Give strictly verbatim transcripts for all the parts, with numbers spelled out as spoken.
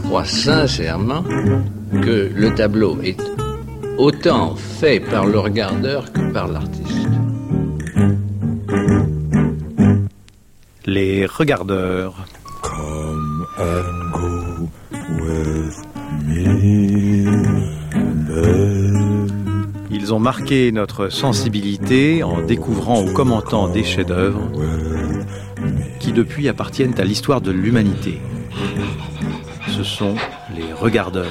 crois sincèrement que le tableau est autant fait par le regardeur que par l'artiste. Les regardeurs. Come and go with me, babe. Ils ont marqué notre sensibilité en découvrant ou commentant des chefs-d'œuvre qui depuis appartiennent à l'histoire de l'humanité. Ce sont les regardeurs.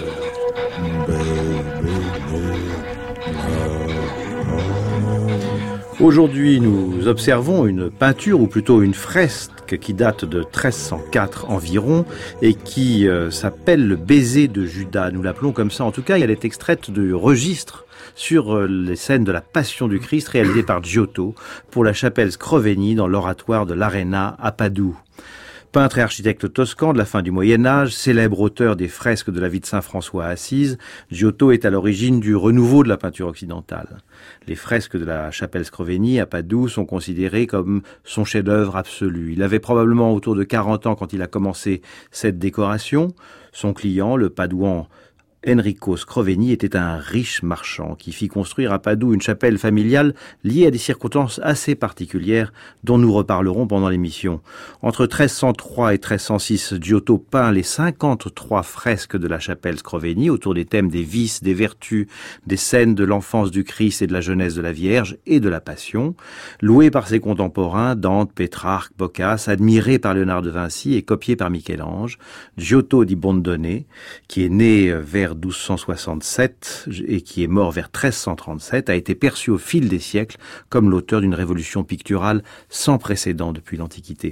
Aujourd'hui, nous observons une peinture, ou plutôt une fresque qui date de treize cent quatre environ et qui euh, s'appelle le baiser de Judas. Nous l'appelons comme ça. En tout cas, elle est extraite du registre sur euh, les scènes de la Passion du Christ réalisée par Giotto pour la chapelle Scrovegni dans l'oratoire de l'Arena à Padoue. Peintre et architecte toscan de la fin du Moyen-Âge, célèbre auteur des fresques de la vie de saint François à Assise, Giotto est à l'origine du renouveau de la peinture occidentale. Les fresques de la chapelle Scrovegni à Padoue sont considérées comme son chef-d'œuvre absolu. Il avait probablement autour de quarante ans quand il a commencé cette décoration. Son client, le Padouan Enrico Scrovegni, était un riche marchand qui fit construire à Padoue une chapelle familiale liée à des circonstances assez particulières dont nous reparlerons pendant l'émission. Entre treize cent trois et treize cent six, Giotto peint les cinquante-trois fresques de la chapelle Scrovegni autour des thèmes des vices, des vertus, des scènes de l'enfance du Christ et de la jeunesse de la Vierge et de la Passion. Loué par ses contemporains, Dante, Pétrarque, Boccace, admiré par Léonard de Vinci et copié par Michel-Ange, Giotto di Bondone, qui est né vers douze cent soixante-sept et qui est mort vers treize cent trente-sept, a été perçu au fil des siècles comme l'auteur d'une révolution picturale sans précédent depuis l'Antiquité.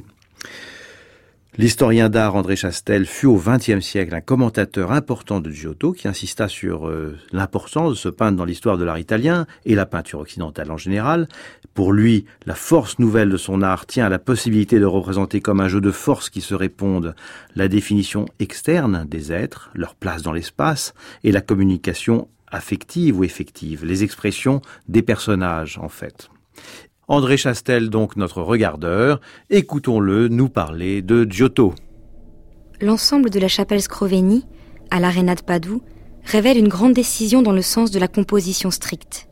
L'historien d'art André Chastel fut au vingtième siècle un commentateur important de Giotto qui insista sur euh, l'importance de ce peintre dans l'histoire de l'art italien et la peinture occidentale en général. Pour lui, la force nouvelle de son art tient à la possibilité de représenter comme un jeu de forces qui se répondent la définition externe des êtres, leur place dans l'espace et la communication affective ou effective, les expressions des personnages en fait. André Chastel, donc notre regardeur, écoutons-le nous parler de Giotto. L'ensemble de la chapelle Scrovegni, à l'Arena de Padoue, révèle une grande décision dans le sens de la composition stricte.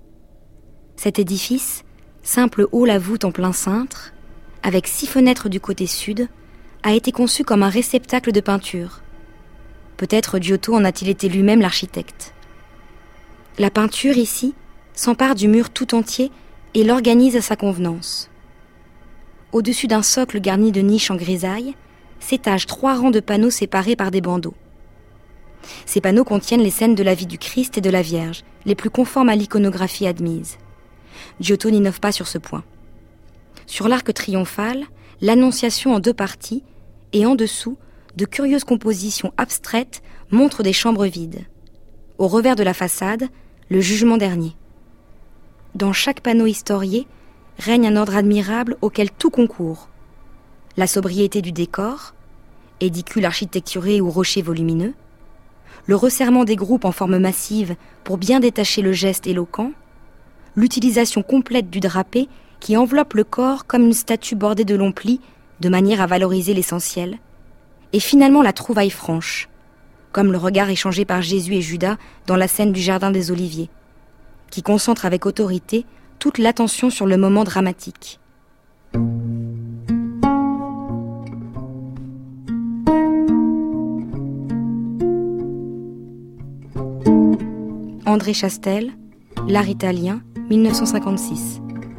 Cet édifice, simple hall à voûte en plein cintre, avec six fenêtres du côté sud, a été conçu comme un réceptacle de peinture. Peut-être Giotto en a-t-il été lui-même l'architecte. La peinture, ici, s'empare du mur tout entier et l'organise à sa convenance. Au-dessus d'un socle garni de niches en grisaille, s'étagent trois rangs de panneaux séparés par des bandeaux. Ces panneaux contiennent les scènes de la vie du Christ et de la Vierge, les plus conformes à l'iconographie admise. Giotto n'innove pas sur ce point. Sur l'arc triomphal, l'Annonciation en deux parties, et en dessous, de curieuses compositions abstraites montrent des chambres vides. Au revers de la façade, le jugement dernier. Dans chaque panneau historié, règne un ordre admirable auquel tout concourt. La sobriété du décor, édicule architecturé ou rocher volumineux, le resserrement des groupes en forme massive pour bien détacher le geste éloquent, l'utilisation complète du drapé qui enveloppe le corps comme une statue bordée de longs plis de manière à valoriser l'essentiel, et finalement la trouvaille franche, comme le regard échangé par Jésus et Judas dans la scène du Jardin des Oliviers, qui concentre avec autorité toute l'attention sur le moment dramatique. André Chastel, L'art italien, mille neuf cent cinquante-six.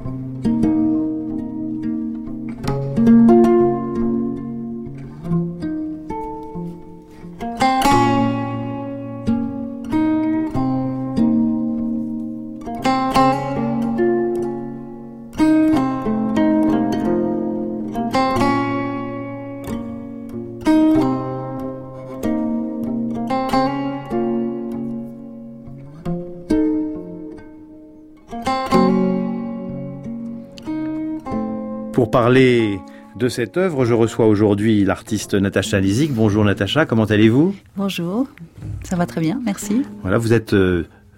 Pour parler de cette œuvre, je reçois aujourd'hui l'artiste Natacha Lizik. Bonjour Natacha, comment allez-vous ? Bonjour, ça va très bien, merci. Voilà, vous êtes euh,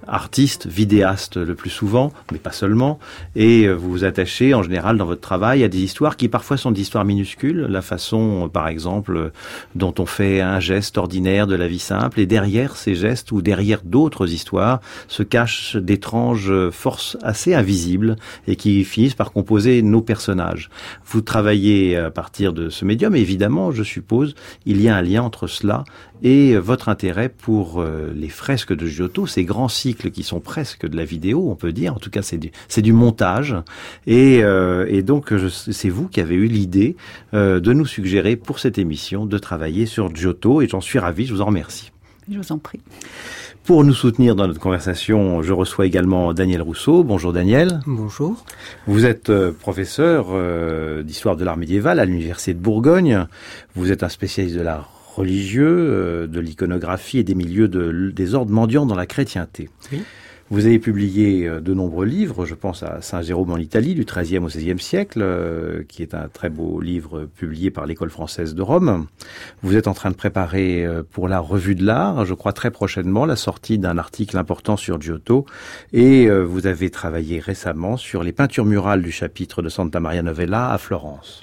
artiste, vidéaste le plus souvent, mais pas seulement, et vous vous attachez en général dans votre travail à des histoires qui parfois sont des histoires minuscules, la façon par exemple dont on fait un geste ordinaire de la vie simple, et derrière ces gestes ou derrière d'autres histoires se cachent d'étranges forces assez invisibles et qui finissent par composer nos personnages. Vous travaillez à partir de ce médium et évidemment, je suppose, il y a un lien entre cela et votre intérêt pour euh, les fresques de Giotto, ces grands cycles qui sont presque de la vidéo, on peut dire. En tout cas, c'est du, c'est du montage. Et, euh, et donc, je, c'est vous qui avez eu l'idée euh, de nous suggérer pour cette émission de travailler sur Giotto. Et j'en suis ravi, je vous en remercie. Je vous en prie. Pour nous soutenir dans notre conversation, je reçois également Daniel Rousseau. Bonjour Daniel. Bonjour. Vous êtes euh, professeur euh, d'histoire de l'art médiéval à l'Université de Bourgogne. Vous êtes un spécialiste de l'art religieux, de l'iconographie et des milieux de, des ordres mendiants dans la chrétienté. Oui. Vous avez publié de nombreux livres, je pense à Saint Jérôme en Italie, du treizième au seizième siècle, euh, qui est un très beau livre publié par l'École française de Rome. Vous êtes en train de préparer euh, pour la Revue de l'Art, je crois très prochainement, la sortie d'un article important sur Giotto, et euh, vous avez travaillé récemment sur les peintures murales du chapitre de Santa Maria Novella à Florence.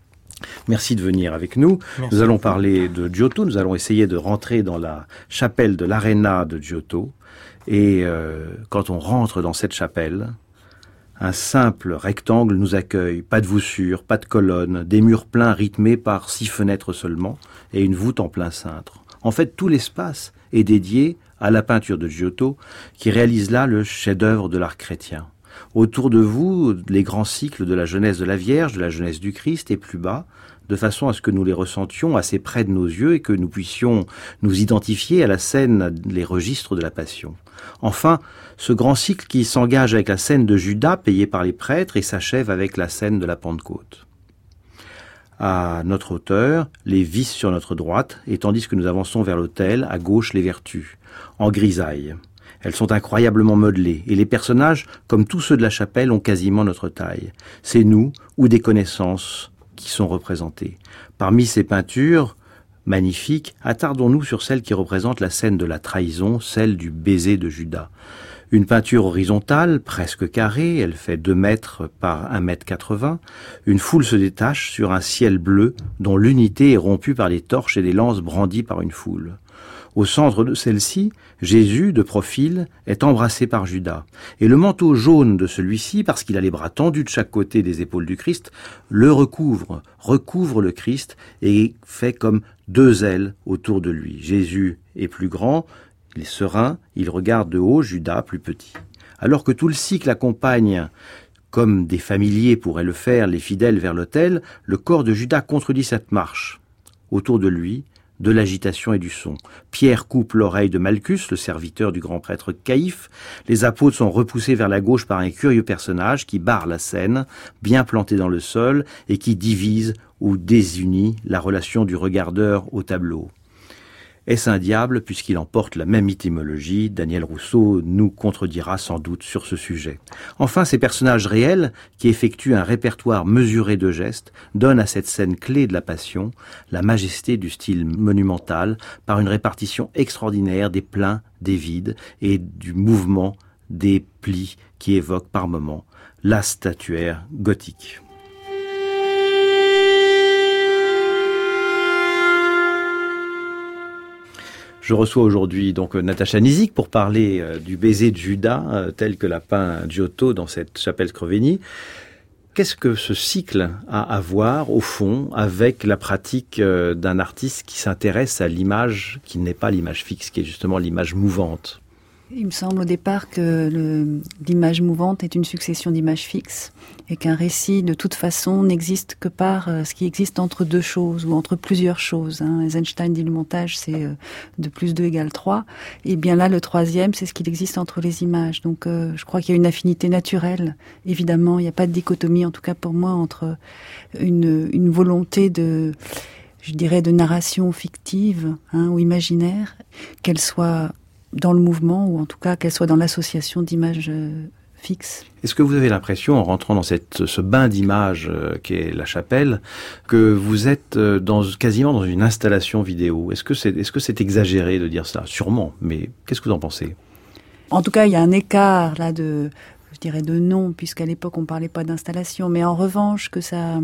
Merci de venir avec nous. Merci. Nous allons parler de Giotto. Nous allons essayer de rentrer dans la chapelle de l'Arena de Giotto. Et euh, quand on rentre dans cette chapelle, un simple rectangle nous accueille. Pas de voussure, pas de colonne, des murs pleins rythmés par six fenêtres seulement et une voûte en plein cintre. En fait, tout l'espace est dédié à la peinture de Giotto qui réalise là le chef-d'œuvre de l'art chrétien. Autour de vous, les grands cycles de la jeunesse de la Vierge, de la jeunesse du Christ et plus bas, de façon à ce que nous les ressentions assez près de nos yeux et que nous puissions nous identifier à la scène, les registres de la Passion. Enfin, ce grand cycle qui s'engage avec la scène de Judas payée par les prêtres et s'achève avec la scène de la Pentecôte. À notre hauteur, les vices sur notre droite, et tandis que nous avançons vers l'autel, à gauche les vertus, en grisaille. Elles sont incroyablement modelées, et les personnages, comme tous ceux de la chapelle, ont quasiment notre taille. C'est nous, ou des connaissances, qui sont représentées. Parmi ces peintures magnifiques, attardons-nous sur celle qui représente la scène de la trahison, celle du baiser de Judas. Une peinture horizontale, presque carrée, elle fait deux mètres par un mètre quatre-vingts. Une foule se détache sur un ciel bleu, dont l'unité est rompue par les torches et des lances brandies par une foule. Au centre de celle-ci, Jésus, de profil, est embrassé par Judas. Et le manteau jaune de celui-ci, parce qu'il a les bras tendus de chaque côté des épaules du Christ, le recouvre, recouvre le Christ et fait comme deux ailes autour de lui. Jésus est plus grand, il est serein, il regarde de haut, Judas plus petit. Alors que tout le cycle accompagne, comme des familiers pourraient le faire, les fidèles vers l'autel, le corps de Judas contredit cette marche. Autour de lui, de l'agitation et du son. Pierre coupe l'oreille de Malchus, le serviteur du grand prêtre Caïphe. Les apôtres sont repoussés vers la gauche par un curieux personnage qui barre la scène, bien planté dans le sol, et qui divise ou désunit la relation du regardeur au tableau. Est-ce un diable, puisqu'il emporte la même étymologie? Daniel Rousseau nous contredira sans doute sur ce sujet. Enfin, ces personnages réels, qui effectuent un répertoire mesuré de gestes, donnent à cette scène clé de la Passion la majesté du style monumental par une répartition extraordinaire des pleins, des vides et du mouvement des plis qui évoquent par moments la statuaire gothique. Je reçois aujourd'hui donc Natacha Nizic pour parler euh, du baiser de Judas euh, tel que l'a peint Giotto dans cette chapelle Scrovegni. Qu'est-ce que ce cycle a à voir au fond avec la pratique euh, d'un artiste qui s'intéresse à l'image qui n'est pas l'image fixe, qui est justement l'image mouvante? Il me semble au départ que le, l'image mouvante est une succession d'images fixes et qu'un récit, de toute façon, n'existe que par euh, ce qui existe entre deux choses ou entre plusieurs choses. Hein. Eisenstein dit le montage, c'est euh, de plus deux égale trois. Et bien là, le troisième, c'est ce qu'il existe entre les images. Donc euh, je crois qu'il y a une affinité naturelle. Évidemment, il n'y a pas de dichotomie, en tout cas pour moi, entre une, une volonté de... je dirais de narration fictive hein, ou imaginaire, qu'elle soit dans le mouvement, ou en tout cas qu'elle soit dans l'association d'images euh, fixes. Est-ce que vous avez l'impression, en rentrant dans cette, ce bain d'images euh, qu'est la chapelle, que vous êtes euh, dans, quasiment dans une installation vidéo? Est-ce que c'est, est-ce que c'est exagéré de dire ça? Sûrement, mais qu'est-ce que vous en pensez? En tout cas, il y a un écart là de, je dirais de nom, puisqu'à l'époque on parlait pas d'installation. Mais en revanche, que ça,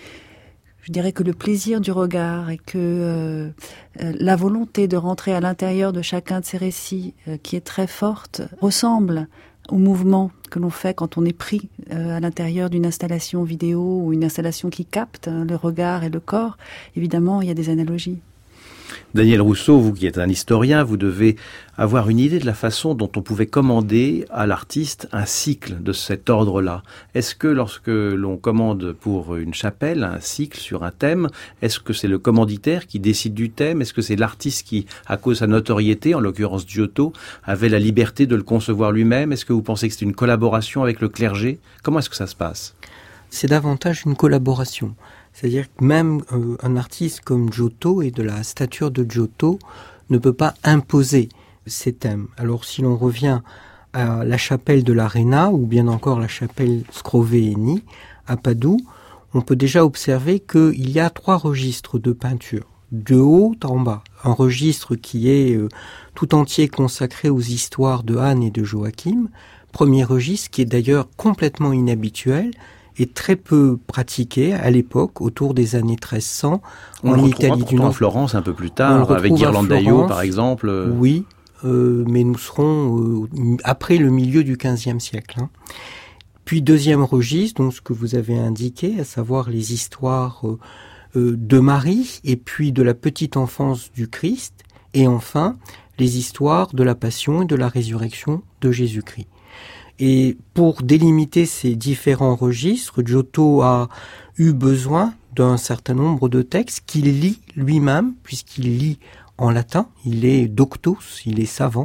je dirais que le plaisir du regard et que euh, euh, la volonté de rentrer à l'intérieur de chacun de ces récits, euh, qui est très forte, ressemble au mouvement que l'on fait quand on est pris euh, à l'intérieur d'une installation vidéo ou une installation qui capte hein, le regard et le corps. Évidemment, il y a des analogies. Daniel Rousseau, vous qui êtes un historien, vous devez avoir une idée de la façon dont on pouvait commander à l'artiste un cycle de cet ordre-là. Est-ce que lorsque l'on commande pour une chapelle un cycle sur un thème, est-ce que c'est le commanditaire qui décide du thème? Est-ce que c'est l'artiste qui, à cause de sa notoriété, en l'occurrence Giotto, avait la liberté de le concevoir lui-même? Est-ce que vous pensez que c'est une collaboration avec le clergé? Comment est-ce que ça se passe? C'est davantage une collaboration. C'est-à-dire que même euh, un artiste comme Giotto et de la stature de Giotto ne peut pas imposer ces thèmes. Alors si l'on revient à la chapelle de l'Arena ou bien encore la chapelle Scrovegni à Padoue, on peut déjà observer qu'il y a trois registres de peinture, de haut en bas. Un registre qui est euh, tout entier consacré aux histoires de Anne et de Joachim. Premier registre qui est d'ailleurs complètement inhabituel et très peu pratiqué à l'époque, autour des années treize cents, on en le Italie du Nord. En Florence un peu plus tard, avec Ghirlandaio par exemple. Oui, euh, mais nous serons euh, après le milieu du quinzième siècle. Hein. Puis deuxième registre, donc ce que vous avez indiqué, à savoir les histoires euh, euh, de Marie, et puis de la petite enfance du Christ, et enfin les histoires de la passion et de la résurrection de Jésus-Christ. Et pour délimiter ces différents registres, Giotto a eu besoin d'un certain nombre de textes qu'il lit lui-même, puisqu'il lit en latin, il est doctos, il est savant,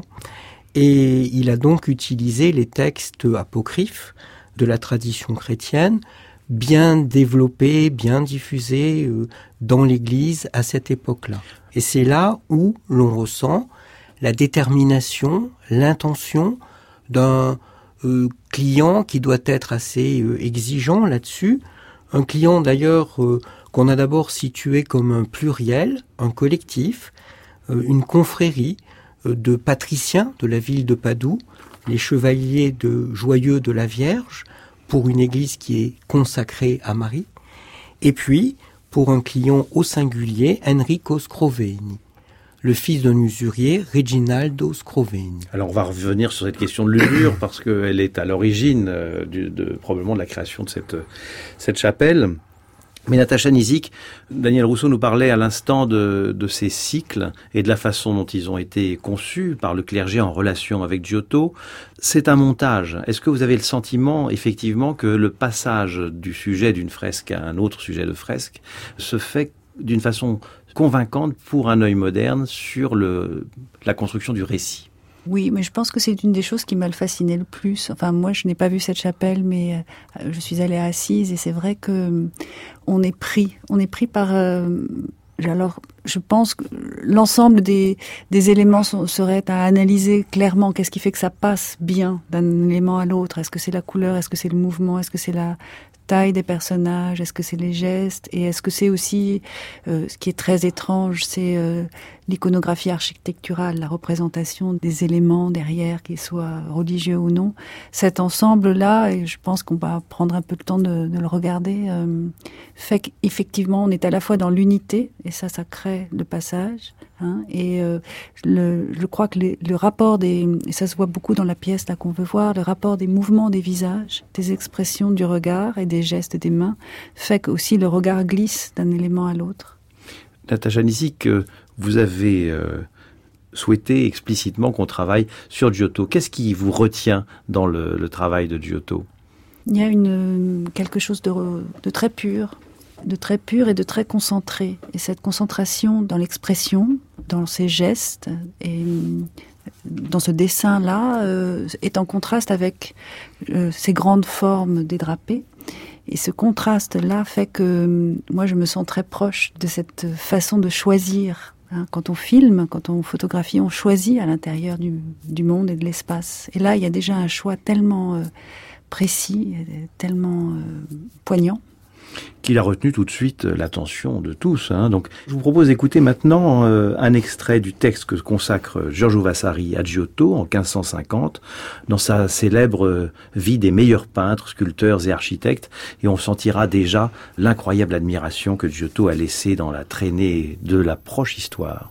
et il a donc utilisé les textes apocryphes de la tradition chrétienne, bien développés, bien diffusés euh, dans l'Église à cette époque-là. Et c'est là où l'on ressent la détermination, l'intention d'un Euh, client qui doit être assez euh, exigeant là-dessus. Un client d'ailleurs euh, qu'on a d'abord situé comme un pluriel, un collectif, euh, une confrérie euh, de patriciens de la ville de Padoue, les chevaliers de Joyeux de la Vierge, pour une église qui est consacrée à Marie, et puis pour un client au singulier, Enrico Scrovegni, le fils d'un usurier, Reginaldo Scrovegni. Alors on va revenir sur cette question de l'usure parce qu'elle est à l'origine euh, du, de, probablement de la création de cette, cette chapelle. Mais Natacha Nizic, Daniel Rousseau nous parlait à l'instant de, de ces cycles et de la façon dont ils ont été conçus par le clergé en relation avec Giotto. C'est un montage. Est-ce que vous avez le sentiment, effectivement, que le passage du sujet d'une fresque à un autre sujet de fresque se fait d'une façon convaincante pour un œil moderne sur le, la construction du récit? Oui, mais je pense que c'est une des choses qui m'a fasciné le plus. Enfin, moi, je n'ai pas vu cette chapelle, mais euh, je suis allée à Assise et c'est vrai que euh, on est pris, on est pris par. Euh, alors, je pense que l'ensemble des, des éléments sont, seraient à analyser clairement. Qu'est-ce qui fait que ça passe bien d'un élément à l'autre? Est-ce que c'est la couleur? Est-ce que c'est le mouvement? Est-ce que c'est la taille des personnages? Est-ce que c'est les gestes? Et est-ce que c'est aussi, euh, ce qui est très étrange, c'est euh, l'iconographie architecturale, la représentation des éléments derrière, qu'ils soient religieux ou non. Cet ensemble-là, et je pense qu'on va prendre un peu le temps de, de le regarder, euh, fait qu'effectivement, on est à la fois dans l'unité, et ça, ça crée le passage, hein, et euh, le, je crois que les, le rapport des, et ça se voit beaucoup dans la pièce là qu'on veut voir, le rapport des mouvements des visages, des expressions du regard et des gestes des mains, fait qu'aussi le regard glisse d'un élément à l'autre. Natacha Nizic, vous avez euh, souhaité explicitement qu'on travaille sur Giotto. Qu'est-ce qui vous retient dans le, le travail de Giotto? Il y a une, quelque chose de, de très pur, de très pur et de très concentré. Et cette concentration dans l'expression, dans ses gestes et dans ce dessin-là euh, est en contraste avec euh, ces grandes formes dédrapées. Et ce contraste-là fait que moi, je me sens très proche de cette façon de choisir. Hein, quand on filme, quand on photographie, on choisit à l'intérieur du, du monde et de l'espace. Et là, il y a déjà un choix tellement euh, précis, tellement euh, poignant. qu'il a retenu tout de suite l'attention de tous. Hein. Donc, je vous propose d'écouter maintenant euh, un extrait du texte que consacre Giorgio Vasari à Giotto en quinze cent cinquante, dans sa célèbre vie des meilleurs peintres, sculpteurs et architectes, et on sentira déjà l'incroyable admiration que Giotto a laissée dans la traînée de la proche histoire.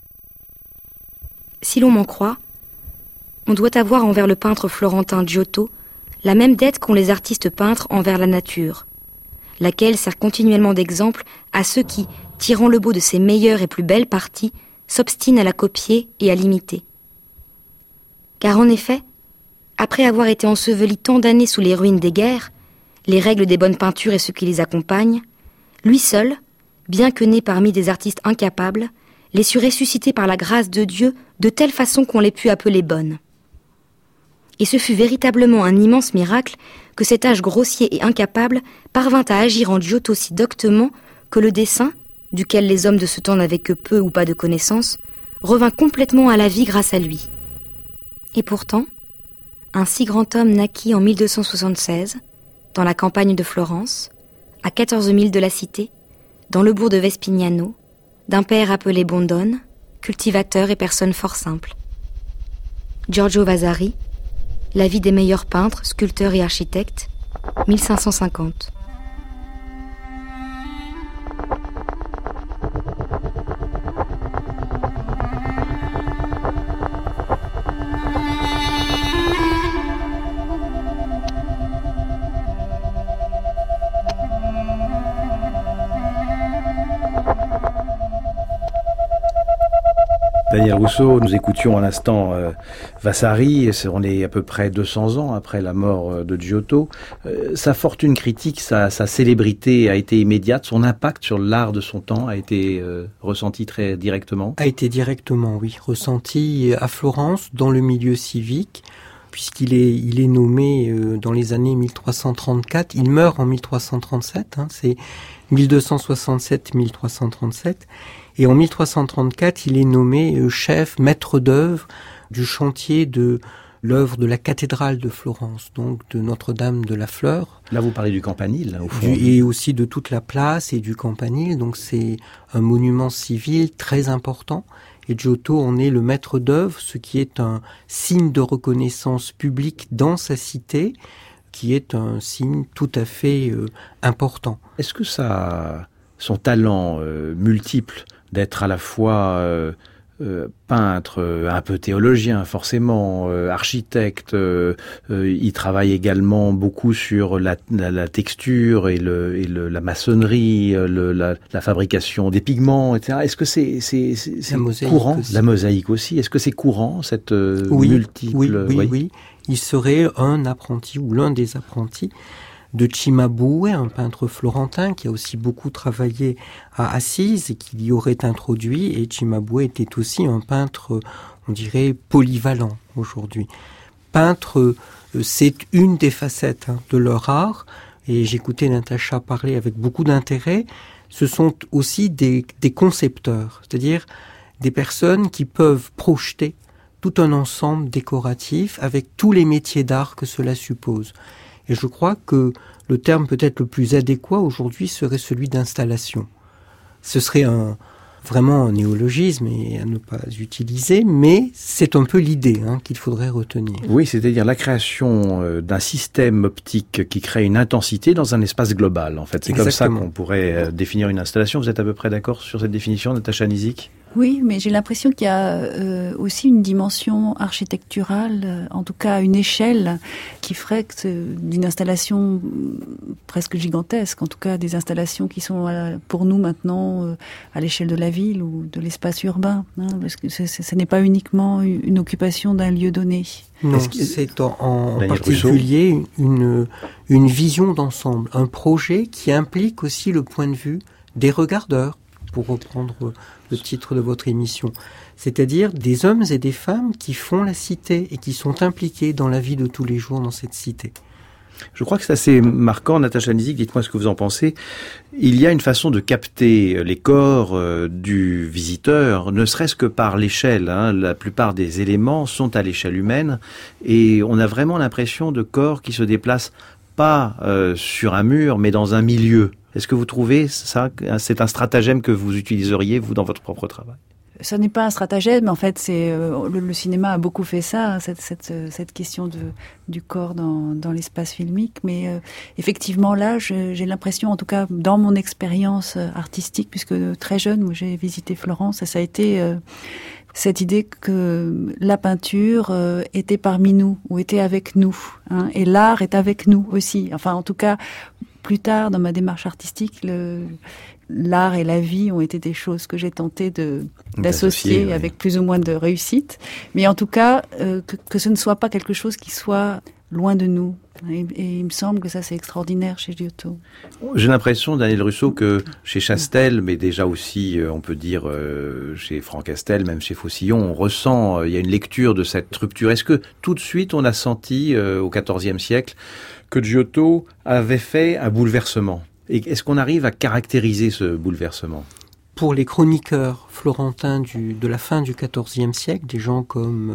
Si l'on m'en croit, on doit avoir envers le peintre florentin Giotto la même dette qu'ont les artistes peintres envers la nature, laquelle sert continuellement d'exemple à ceux qui, tirant le beau de ses meilleures et plus belles parties, s'obstinent à la copier et à l'imiter. Car en effet, après avoir été enseveli tant d'années sous les ruines des guerres, les règles des bonnes peintures et ceux qui les accompagnent, lui seul, bien que né parmi des artistes incapables, les sut ressusciter par la grâce de Dieu de telle façon qu'on les put appeler bonnes. Et ce fut véritablement un immense miracle que cet âge grossier et incapable parvint à agir en Giotto si doctement que le dessin, duquel les hommes de ce temps n'avaient que peu ou pas de connaissance, revint complètement à la vie grâce à lui. Et pourtant, un si grand homme naquit en mille deux cent soixante-seize, dans la campagne de Florence, à quatorze milles de la cité, dans le bourg de Vespignano, d'un père appelé Bondone, cultivateur et personne fort simple. Giorgio Vasari, La vie des meilleurs peintres, sculpteurs et architectes, mille cinq cent cinquante. Daniel Rousseau, nous écoutions à l'instant euh, Vasari, on est à peu près deux cents ans après la mort de Giotto. Euh, sa fortune critique, sa, sa célébrité a été immédiate, son impact sur l'art de son temps a été euh, ressenti très directement. A été directement, oui, ressenti à Florence, dans le milieu civique, puisqu'il est, il est nommé euh, dans les années mille trois cent trente-quatre, il meurt en mille trois cent trente-sept, hein, c'est mille deux cent soixante-sept mille trois cent trente-sept, et en mille trois cent trente-quatre, il est nommé euh, chef, maître d'œuvre du chantier de l'œuvre de la cathédrale de Florence, donc de Notre-Dame de la Fleur. Là, vous parlez du campanile, là, au fond. Du, et aussi de toute la place et du campanile, donc c'est un monument civil très important. Et Giotto en est le maître d'œuvre, ce qui est un signe de reconnaissance publique dans sa cité, qui est un signe tout à fait euh, important. Est-ce que ça, son talent euh, multiple d'être à la fois euh, euh, peintre, euh, un peu théologien forcément, euh, architecte, euh, euh, il travaille également beaucoup sur la, la, la texture et, le, et le, la maçonnerie, le, la, la fabrication des pigments, et cetera. Est-ce que c'est, c'est, c'est, c'est courant aussi. La mosaïque aussi. Est-ce que c'est courant cette euh, oui, multiple oui, oui, oui, oui. Il serait un apprenti ou l'un des apprentis de Cimabue, un peintre florentin qui a aussi beaucoup travaillé à Assise et qui l'y aurait introduit. Et Cimabue était aussi un peintre, on dirait, polyvalent aujourd'hui. Peintre, c'est une des facettes hein, de leur art. Et j'écoutais Natacha parler avec beaucoup d'intérêt. Ce sont aussi des, des concepteurs, c'est-à-dire des personnes qui peuvent projeter tout un ensemble décoratif avec tous les métiers d'art que cela suppose. Et je crois que le terme peut-être le plus adéquat aujourd'hui serait celui d'installation. Ce serait un, vraiment un néologisme et à ne pas utiliser, mais c'est un peu l'idée hein, qu'il faudrait retenir. Oui, c'est-à-dire la création euh, d'un système optique qui crée une intensité dans un espace global. En fait, c'est Exactement. Comme ça qu'on pourrait euh, définir une installation. Vous êtes à peu près d'accord sur cette définition, Natacha Nizik ? Oui, mais j'ai l'impression qu'il y a euh, aussi une dimension architecturale, euh, en tout cas une échelle, qui ferait que euh, d'une installation presque gigantesque, en tout cas des installations qui sont euh, pour nous maintenant euh, à l'échelle de la ville ou de l'espace urbain, hein, parce que c'est, c'est, ce n'est pas uniquement une occupation d'un lieu donné. Non, c'est en, en particulier une, une vision d'ensemble, un projet qui implique aussi le point de vue des regardeurs, pour reprendre le titre de votre émission. C'est-à-dire des hommes et des femmes qui font la cité et qui sont impliqués dans la vie de tous les jours dans cette cité. Je crois que c'est assez marquant, Natacha Nizik, dites-moi ce que vous en pensez. Il y a une façon de capter les corps euh, du visiteur, ne serait-ce que par l'échelle. Hein. La plupart des éléments sont à l'échelle humaine et on a vraiment l'impression de corps qui se déplacent pas euh, sur un mur, mais dans un milieu. Est-ce que vous trouvez ça, c'est un stratagème que vous utiliseriez, vous, dans votre propre travail? Ça n'est pas un stratagème, mais en fait, c'est euh, le, le cinéma a beaucoup fait ça, hein, cette, cette, cette question de, du corps dans, dans l'espace filmique. Mais euh, effectivement, là, je, j'ai l'impression, en tout cas, dans mon expérience artistique, puisque très jeune, moi, j'ai visité Florence, et ça a été euh, cette idée que la peinture euh, était parmi nous, ou était avec nous, hein, et l'art est avec nous aussi. Enfin, en tout cas, plus tard, dans ma démarche artistique, le l'art et la vie ont été des choses que j'ai tenté de, d'associer oui. avec plus ou moins de réussite. Mais en tout cas, euh, que, que ce ne soit pas quelque chose qui soit loin de nous. Et, et il me semble que ça, c'est extraordinaire chez Giotto. J'ai l'impression, Daniel Russo, que chez Chastel, mais déjà aussi, on peut dire, euh, chez Franck Castel, même chez Faucillon, on ressent, euh, il y a une lecture de cette rupture. Est-ce que tout de suite, on a senti, euh, au quatorzième siècle, que Giotto avait fait un bouleversement? Et est-ce qu'on arrive à caractériser ce bouleversement? Pour les chroniqueurs florentins du, de la fin du quatorzième siècle, des gens comme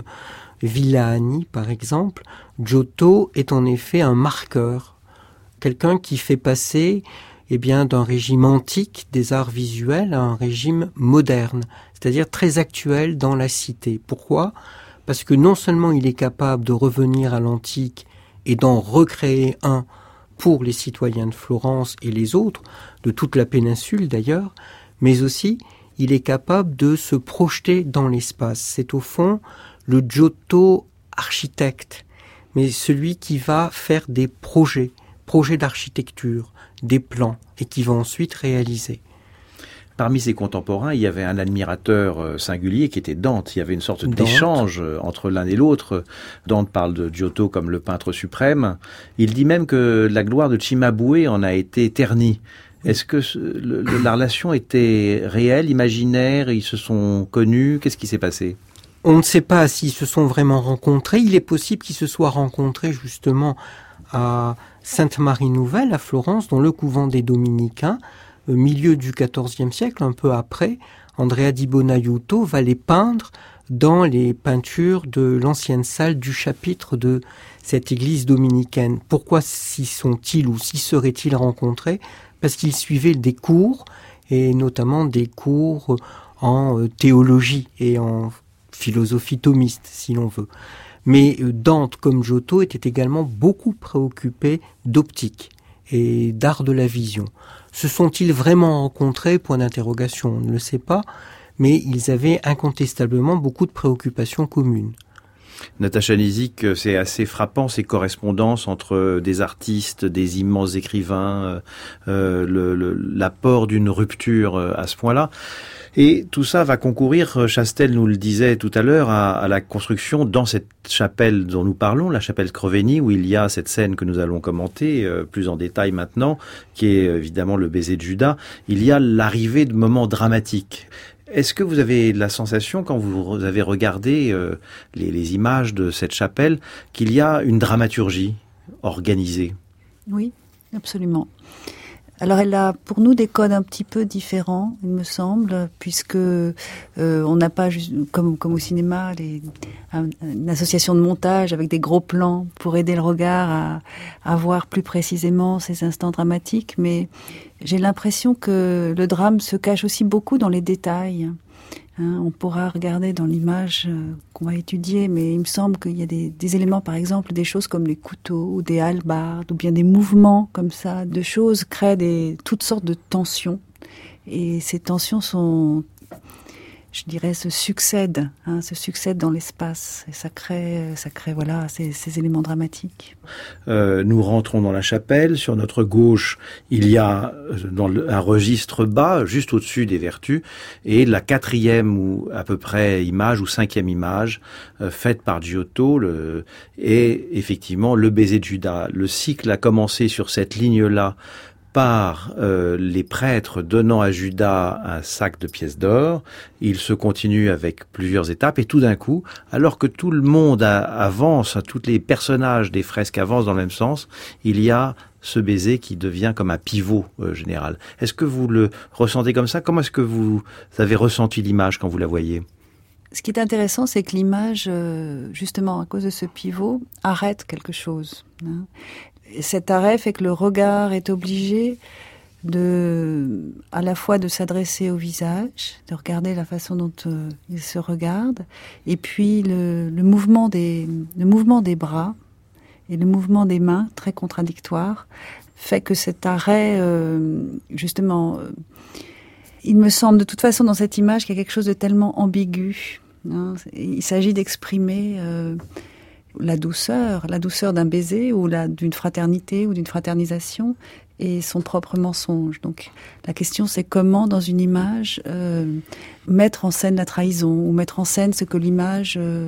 Villani par exemple, Giotto est en effet un marqueur, quelqu'un qui fait passer eh bien, d'un régime antique des arts visuels à un régime moderne, c'est-à-dire très actuel dans la cité. Pourquoi ? Parce que non seulement il est capable de revenir à l'antique et d'en recréer un pour les citoyens de Florence et les autres, de toute la péninsule d'ailleurs, mais aussi il est capable de se projeter dans l'espace. C'est au fond le Giotto architecte, mais celui qui va faire des projets, projets d'architecture, des plans, et qui va ensuite réaliser. Parmi ses contemporains, il y avait un admirateur singulier qui était Dante. Il y avait une sorte Dante. d'échange entre l'un et l'autre. Dante parle de Giotto comme le peintre suprême. Il dit même que la gloire de Cimabue en a été ternie. Est-ce que le, le, la relation était réelle, imaginaire? Ils se sont connus? Qu'est-ce qui s'est passé? On ne sait pas s'ils se sont vraiment rencontrés. Il est possible qu'ils se soient rencontrés justement à Sainte-Marie-Nouvelle, à Florence, dans le couvent des Dominicains. Au milieu du quatorzième siècle, un peu après, Andrea di Bonaiuto va les peindre dans les peintures de l'ancienne salle du chapitre de cette église dominicaine. Pourquoi s'y sont-ils ou s'y seraient-ils rencontrés? Parce qu'ils suivaient des cours, et notamment des cours en théologie et en philosophie thomiste, si l'on veut. Mais Dante, comme Giotto, était également beaucoup préoccupé d'optique et d'art de la vision. Se sont-ils vraiment rencontrés? Point d'interrogation, on ne le sait pas, mais ils avaient incontestablement beaucoup de préoccupations communes. Natacha Nizik, c'est assez frappant ces correspondances entre des artistes, des immenses écrivains, euh, le, le, l'apport d'une rupture à ce point-là. Et tout ça va concourir, Chastel nous le disait tout à l'heure, à, à la construction dans cette chapelle dont nous parlons, la chapelle Scrovegni, où il y a cette scène que nous allons commenter euh, plus en détail maintenant, qui est évidemment le baiser de Judas. Il y a l'arrivée de moments dramatiques. Est-ce que vous avez la sensation, quand vous avez regardé euh, les, les images de cette chapelle, qu'il y a une dramaturgie organisée? Oui, absolument. Alors elle a pour nous des codes un petit peu différents, il me semble, puisque euh, on n'a pas juste, comme comme au cinéma, les, un, une association de montage avec des gros plans pour aider le regard à, à voir plus précisément ces instants dramatiques, mais j'ai l'impression que le drame se cache aussi beaucoup dans les détails. Hein, on pourra regarder dans l'image euh, qu'on va étudier, mais il me semble qu'il y a des, des éléments, par exemple, des choses comme les couteaux ou des hallebardes, ou bien des mouvements comme ça, de choses créent des, toutes sortes de tensions. Et ces tensions sont, je dirais, se succèdent, hein, se succèdent dans l'espace. Et ça crée, ça crée voilà, ces, ces éléments dramatiques. Euh, nous rentrons dans la chapelle. Sur notre gauche, il y a dans le, un registre bas, juste au-dessus des Vertus, et la quatrième ou à peu près image ou cinquième image euh, faite par Giotto, le, est effectivement le baiser de Judas. Le cycle a commencé sur cette ligne-là par euh, les prêtres donnant à Judas un sac de pièces d'or. Il se continue avec plusieurs étapes et tout d'un coup, alors que tout le monde a, avance, tous les personnages des fresques avancent dans le même sens, il y a ce baiser qui devient comme un pivot euh, général. Est-ce que vous le ressentez comme ça? Comment est-ce que vous avez ressenti l'image quand vous la voyez? Ce qui est intéressant, c'est que l'image, euh, justement à cause de ce pivot, arrête quelque chose. Hein. Cet arrêt fait que le regard est obligé de, à la fois de s'adresser au visage, de regarder la façon dont euh, il se regarde, et puis le, le mouvement des, le mouvement des bras et le mouvement des mains, très contradictoire, fait que cet arrêt, euh, justement, euh, il me semble de toute façon dans cette image qu'il y a quelque chose de tellement ambigu. Hein, il s'agit d'exprimer euh, la douceur, la douceur d'un baiser ou la, d'une fraternité ou d'une fraternisation et son propre mensonge. Donc la question c'est comment dans une image euh, mettre en scène la trahison ou mettre en scène ce que l'image, euh,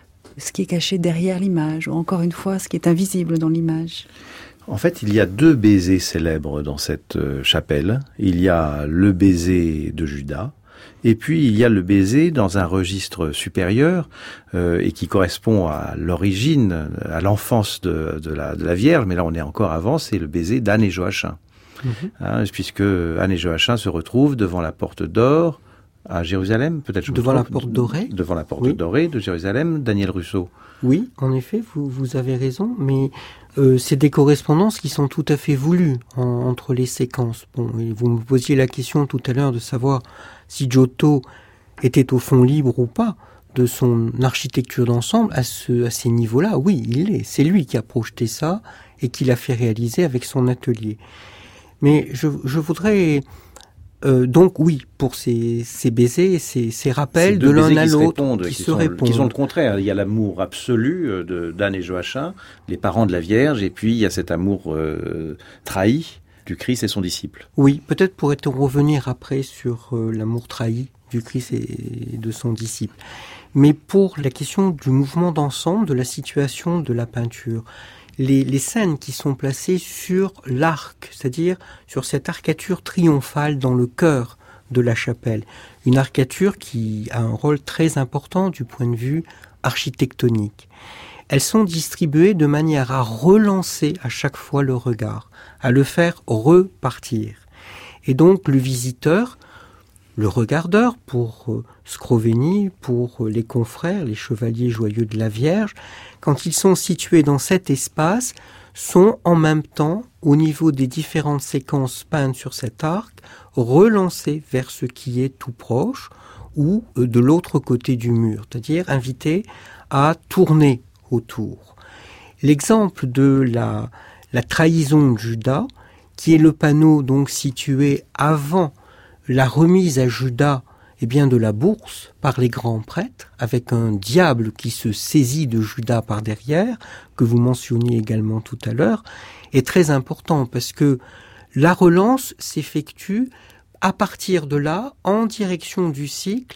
ce qui est caché derrière l'image ou encore une fois ce qui est invisible dans l'image. En fait, il y a deux baisers célèbres dans cette chapelle. Il y a le baiser de Judas, et puis il y a le baiser dans un registre supérieur euh, et qui correspond à l'origine, à l'enfance de, de, la, de la Vierge, mais là on est encore avant, c'est le baiser d'Anne et Joachim. Mmh. Hein, puisque Anne et Joachim se retrouvent devant la porte d'or à Jérusalem, peut-être je me Devant trompe, la porte dorée Devant la porte oui. dorée de Jérusalem, Daniel Russo. Oui, en effet, vous, vous avez raison, mais euh, c'est des correspondances qui sont tout à fait voulues en, entre les séquences. Bon, et vous me posiez la question tout à l'heure de savoir si Giotto était au fond libre ou pas de son architecture d'ensemble à, ce, à ces niveaux-là. Oui, il l'est. C'est lui qui a projeté ça et qui l'a fait réaliser avec son atelier. Mais je, je voudrais... Euh, donc oui, pour ces, ces baisers, ces, ces rappels de l'un à l'autre qui, qui se répondent. Qui sont le contraire. Il y a l'amour absolu de d'Anne et Joachim, les parents de la Vierge, et puis il y a cet amour euh, trahi du Christ et son disciple. Oui, peut-être pourrait-on revenir après sur euh, l'amour trahi du Christ et de son disciple. Mais pour la question du mouvement d'ensemble, de la situation de la peinture, Les, les scènes qui sont placées sur l'arc, c'est-à-dire sur cette arcature triomphale dans le cœur de la chapelle. Une arcature qui a un rôle très important du point de vue architectonique. Elles sont distribuées de manière à relancer à chaque fois le regard, à le faire repartir. Et donc le visiteur, le regardeur pour euh, Scrovegni, pour euh, les confrères, les chevaliers joyeux de la Vierge, quand ils sont situés dans cet espace, sont en même temps, au niveau des différentes séquences peintes sur cet arc, relancés vers ce qui est tout proche ou euh, de l'autre côté du mur, c'est-à-dire invités à tourner autour. L'exemple de la, la trahison de Judas, qui est le panneau donc situé avant la remise à Judas eh bien, de la bourse par les grands prêtres, avec un diable qui se saisit de Judas par derrière, que vous mentionniez également tout à l'heure, est très important parce que la relance s'effectue à partir de là en direction du cycle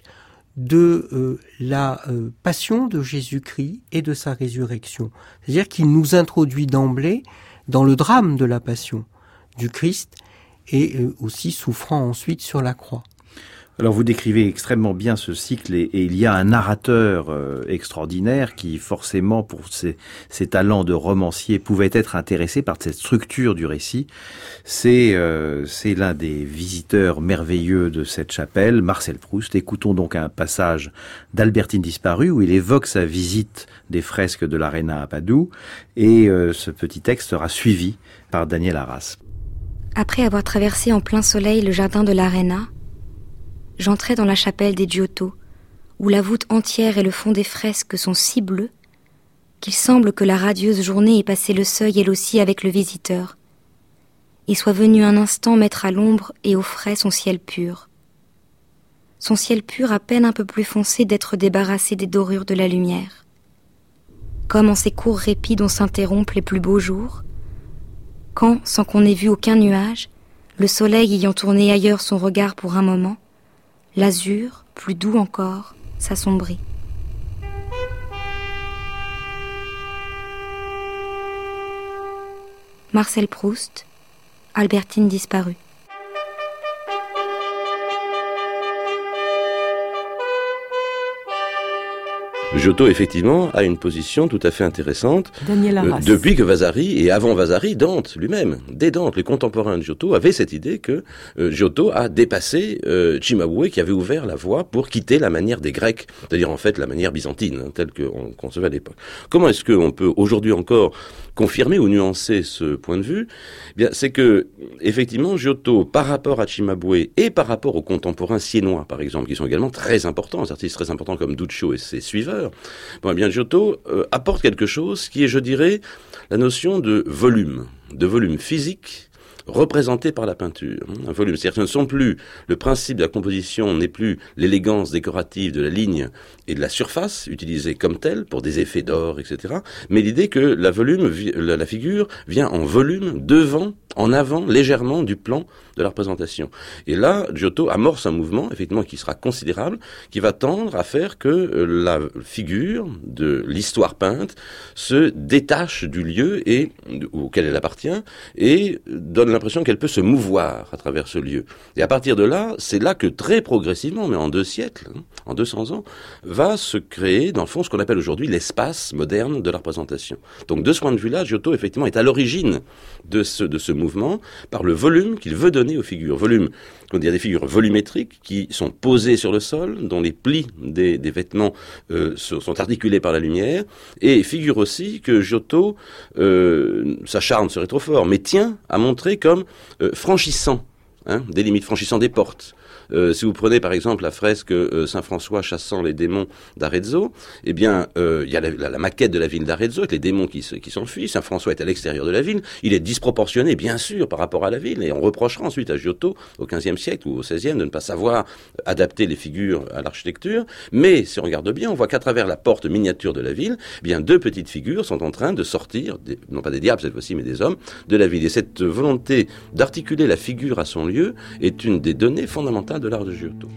de euh, la euh, passion de Jésus-Christ et de sa résurrection. C'est-à-dire qu'il nous introduit d'emblée dans le drame de la passion du Christ et euh, aussi souffrant ensuite sur la croix. Alors vous décrivez extrêmement bien ce cycle et, et il y a un narrateur euh, extraordinaire qui forcément pour ses, ses talents de romancier pouvait être intéressé par cette structure du récit. C'est euh, c'est l'un des visiteurs merveilleux de cette chapelle, Marcel Proust. Écoutons donc un passage d'Albertine disparue où il évoque sa visite des fresques de l'Arena à Padoue et euh, ce petit texte sera suivi par Daniel Arras. Après avoir traversé en plein soleil le jardin de l'Arena, j'entrai dans la chapelle des Giotto, où la voûte entière et le fond des fresques sont si bleus qu'il semble que la radieuse journée ait passé le seuil elle aussi avec le visiteur, et soit venue un instant mettre à l'ombre et au frais son ciel pur. Son ciel pur à peine un peu plus foncé d'être débarrassé des dorures de la lumière. Comme en ces courts répits dont s'interrompent les plus beaux jours, quand, sans qu'on ait vu aucun nuage, le soleil ayant tourné ailleurs son regard pour un moment, l'azur, plus doux encore, s'assombrit. Marcel Proust, Albertine disparue. Giotto, effectivement, a une position tout à fait intéressante. Daniel Arras. Euh, depuis que Vasari, et avant Vasari, Dante lui-même, dès Dante, les contemporains de Giotto, avaient cette idée que euh, Giotto a dépassé euh, Cimabue, qui avait ouvert la voie pour quitter la manière des Grecs, c'est-à-dire en fait la manière byzantine, hein, telle qu'on concevait à l'époque. Comment est-ce qu'on peut aujourd'hui encore confirmer ou nuancer ce point de vue? Eh bien, c'est que, effectivement, Giotto, par rapport à Cimabue et par rapport aux contemporains siennois, par exemple, qui sont également très importants, des artistes très importants comme Duccio et ses suiveurs, bon, eh bien, Giotto euh, apporte quelque chose qui est, je dirais, la notion de volume, de volume physique, représenté par la peinture. Un volume, c'est-à-dire que ce ne sont plus, le principe de la composition n'est plus l'élégance décorative de la ligne et de la surface, utilisée comme telle pour des effets d'or, et cetera, mais l'idée que la volume, la figure vient en volume devant, en avant, légèrement du plan de la représentation. Et là, Giotto amorce un mouvement, effectivement, qui sera considérable, qui va tendre à faire que la figure de l'histoire peinte se détache du lieu et, auquel elle appartient et donne l'impression qu'elle peut se mouvoir à travers ce lieu. Et à partir de là, c'est là que très progressivement, mais en deux siècles, hein, en deux cents ans, va se créer, dans le fond, ce qu'on appelle aujourd'hui l'espace moderne de la représentation. Donc, de ce point de vue-là, Giotto, effectivement, est à l'origine de ce, de ce mouvement par le volume qu'il veut donner aux figures. Volume, on dit des figures volumétriques qui sont posées sur le sol, dont les plis des, des vêtements euh, sont articulés par la lumière, et figure aussi que Giotto, euh, sa charme serait trop fort, mais tient à montrer comme euh, franchissant hein, des limites, franchissant des portes. Euh, si vous prenez par exemple la fresque euh, Saint-François chassant les démons d'Arezzo, eh bien, euh, il y a la, la, la maquette de la ville d'Arezzo avec les démons qui, qui s'enfuient. Saint-François est à l'extérieur de la ville. Il est disproportionné, bien sûr, par rapport à la ville. Et on reprochera ensuite à Giotto, au quinzième siècle ou au seizième, de ne pas savoir adapter les figures à l'architecture. Mais si on regarde bien, on voit qu'à travers la porte miniature de la ville, eh bien, deux petites figures sont en train de sortir, des, non pas des diables cette fois-ci, mais des hommes, de la ville. Et cette volonté d'articuler la figure à son lieu est une des données fondamentales de l'art de Giotto.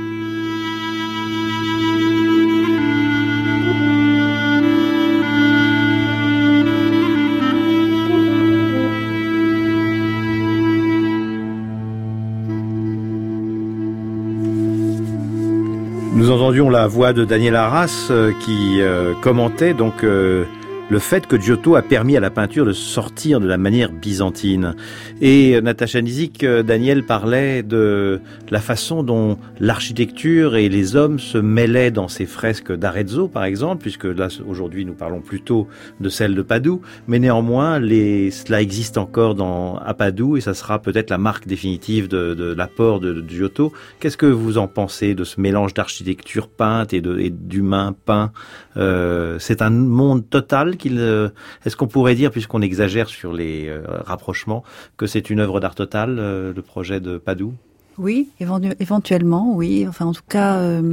Nous entendions la voix de Daniel Arras euh, qui euh, commentait donc euh, le fait que Giotto a permis à la peinture de sortir de la manière byzantine. Et euh, Natacha Nizik, euh, Daniel parlait de la façon dont l'architecture et les hommes se mêlaient dans ces fresques d'Arezzo, par exemple, puisque là, aujourd'hui, nous parlons plutôt de celles de Padoue, mais néanmoins, les, cela existe encore dans, à Padoue, et ça sera peut-être la marque définitive de, de l'apport de, de Giotto. Qu'est-ce que vous en pensez de ce mélange d'architecture peinte et, de, et d'humain peint? euh, C'est un monde total qu'il, euh, est-ce qu'on pourrait dire, puisqu'on exagère sur les euh, rapprochements, que c'est une œuvre d'art total, euh, le projet de Padoue? Oui, éventu- éventuellement, oui. Enfin, en tout cas, euh,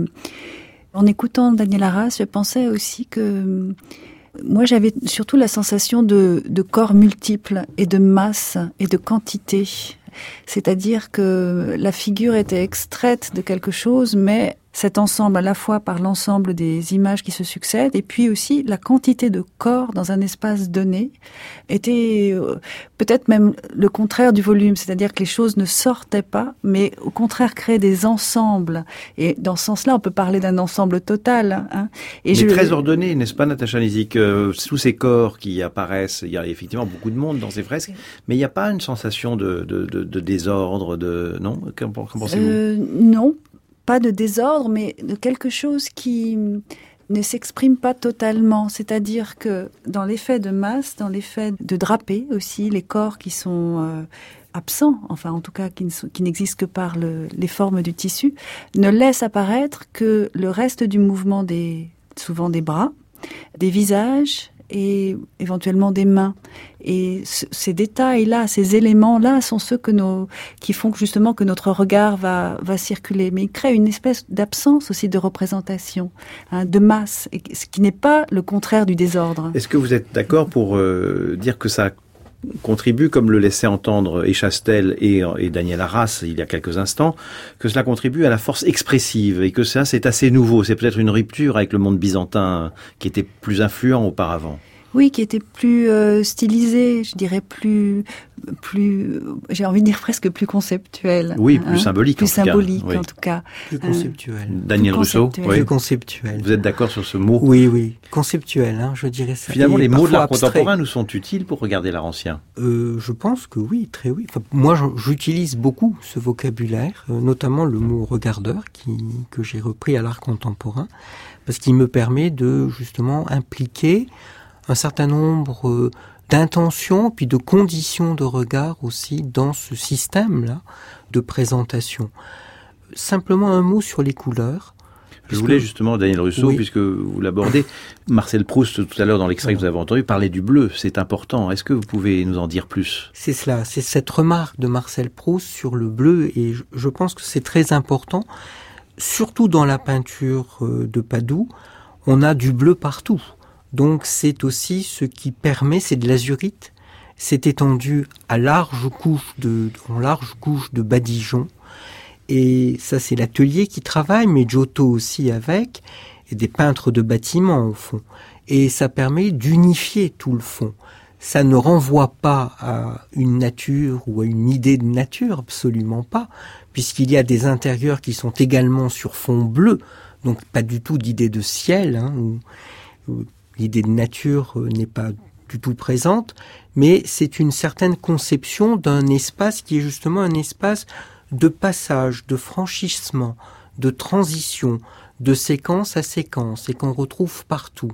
en écoutant Daniel Arras, je pensais aussi que euh, moi, j'avais surtout la sensation de, de corps multiples et de masse et de quantité. C'est-à-dire que la figure était extraite de quelque chose, mais cet ensemble, à la fois par l'ensemble des images qui se succèdent, et puis aussi la quantité de corps dans un espace donné, était euh, peut-être même le contraire du volume, c'est-à-dire que les choses ne sortaient pas, mais au contraire créaient des ensembles. Et dans ce sens-là, on peut parler d'un ensemble total. Hein. Et mais je... très ordonné, n'est-ce pas, Natacha Nizik? euh, Sous ces corps qui apparaissent, il y a effectivement beaucoup de monde dans ces fresques, mais il n'y a pas une sensation de, de, de, de désordre, de non? Qu'en, qu'en pensez-vous? euh, Non. Pas de désordre, mais de quelque chose qui ne s'exprime pas totalement. C'est-à-dire que dans l'effet de masse, dans l'effet de drapé aussi, les corps qui sont euh, absents, enfin en tout cas qui, ne sont, qui n'existent que par le, les formes du tissu, ne laissent apparaître que le reste du mouvement des, souvent des bras, des visages et éventuellement des mains. Et ce, ces détails-là, ces éléments-là sont ceux que nos, qui font justement que notre regard va, va circuler. Mais ils créent une espèce d'absence aussi de représentation, hein, de masse, et, ce qui n'est pas le contraire du désordre. Est-ce que vous êtes d'accord pour euh, dire que ça contribue, comme le laissait entendre et Chastel et, et Daniel Arras il y a quelques instants, que cela contribue à la force expressive et que ça c'est assez nouveau, c'est peut-être une rupture avec le monde byzantin qui était plus influent auparavant? Oui, qui était plus euh, stylisé, je dirais plus, plus, j'ai envie de dire presque plus conceptuel. Oui, plus hein, symbolique. Plus en symbolique tout cas. en tout cas. Plus conceptuel. Euh, Daniel plus Russo, conceptuel. oui. Plus conceptuel. Vous êtes d'accord sur ce mot? Oui, oui, conceptuel, hein, je dirais ça. Finalement, Et les mots de l'art abstrait. contemporain nous sont utiles pour regarder l'art ancien. Euh, je pense que oui, très oui. Enfin, moi, j'utilise beaucoup ce vocabulaire, euh, notamment le mot regardeur, qui, que j'ai repris à l'art contemporain, parce qu'il me permet de justement impliquer un certain nombre euh, d'intentions, puis de conditions de regard aussi dans ce système-là de présentation. Simplement un mot sur les couleurs. Je voulais justement, Daniel Russo, oui. puisque vous l'abordez, Marcel Proust, tout à l'heure dans l'extrait que vous avez entendu, parlait du bleu, c'est important. Est-ce que vous pouvez nous en dire plus? C'est cela, c'est cette remarque de Marcel Proust sur le bleu, et je, je pense que c'est très important, surtout dans la peinture de Padoue, on a du bleu partout. Donc c'est aussi ce qui permet, c'est de l'azurite, c'est étendu à large couche de, en large couche de badigeon. Et ça, c'est l'atelier qui travaille, mais Giotto aussi avec, et des peintres de bâtiments au fond. Et ça permet d'unifier tout le fond. Ça ne renvoie pas à une nature ou à une idée de nature, absolument pas, puisqu'il y a des intérieurs qui sont également sur fond bleu, donc pas du tout d'idée de ciel, hein, où, où l'idée de nature n'est pas du tout présente, mais c'est une certaine conception d'un espace qui est justement un espace de passage, de franchissement, de transition, de séquence à séquence, et qu'on retrouve partout.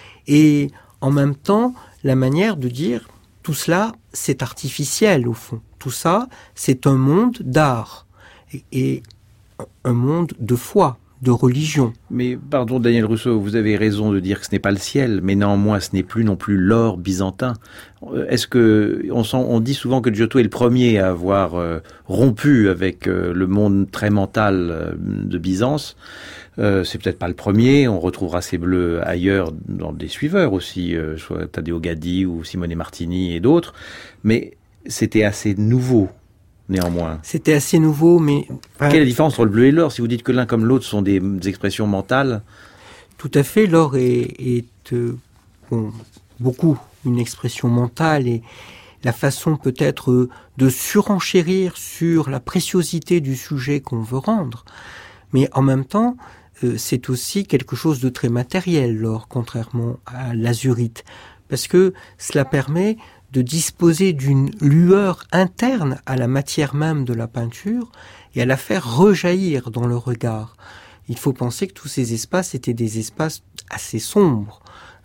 Et en même temps, la manière de dire, tout cela, c'est artificiel au fond. Tout ça, c'est un monde d'art, et, et un monde de foi, de religion. Mais pardon Daniel Russo, vous avez raison de dire que ce n'est pas le ciel, mais néanmoins ce n'est plus non plus l'or byzantin. Est-ce que on, sent, on dit souvent que Giotto est le premier à avoir euh, rompu avec euh, le monde très mental euh, de Byzance. Euh, c'est peut-être pas le premier, on retrouvera ces bleus ailleurs dans des suiveurs aussi, euh, soit Taddeo Gaddi ou Simone Martini et d'autres, mais c'était assez nouveau. Néanmoins. C'était assez nouveau, mais... Quelle est la différence entre le bleu et l'or, si vous dites que l'un comme l'autre sont des, des expressions mentales? Tout à fait, l'or est, est euh, bon, beaucoup une expression mentale, et la façon peut-être euh, de surenchérir sur la préciosité du sujet qu'on veut rendre. Mais en même temps, euh, c'est aussi quelque chose de très matériel, l'or, contrairement à l'azurite, parce que cela permet de disposer d'une lueur interne à la matière même de la peinture et à la faire rejaillir dans le regard. Il faut penser que tous ces espaces étaient des espaces assez sombres,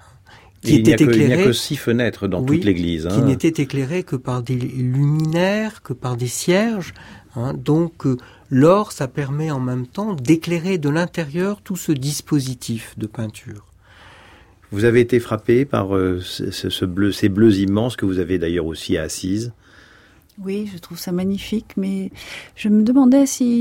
qui étaient étaient éclairés. Il n'y a que six fenêtres dans oui, toute l'église. Hein. Qui n'étaient éclairés que par des luminaires, que par des cierges. Hein. Donc euh, l'or, ça permet en même temps d'éclairer de l'intérieur tout ce dispositif de peinture. Vous avez été frappé par euh, ce, ce bleu, ces bleus immenses que vous avez d'ailleurs aussi à Assise. Oui, je trouve ça magnifique, mais je me demandais si,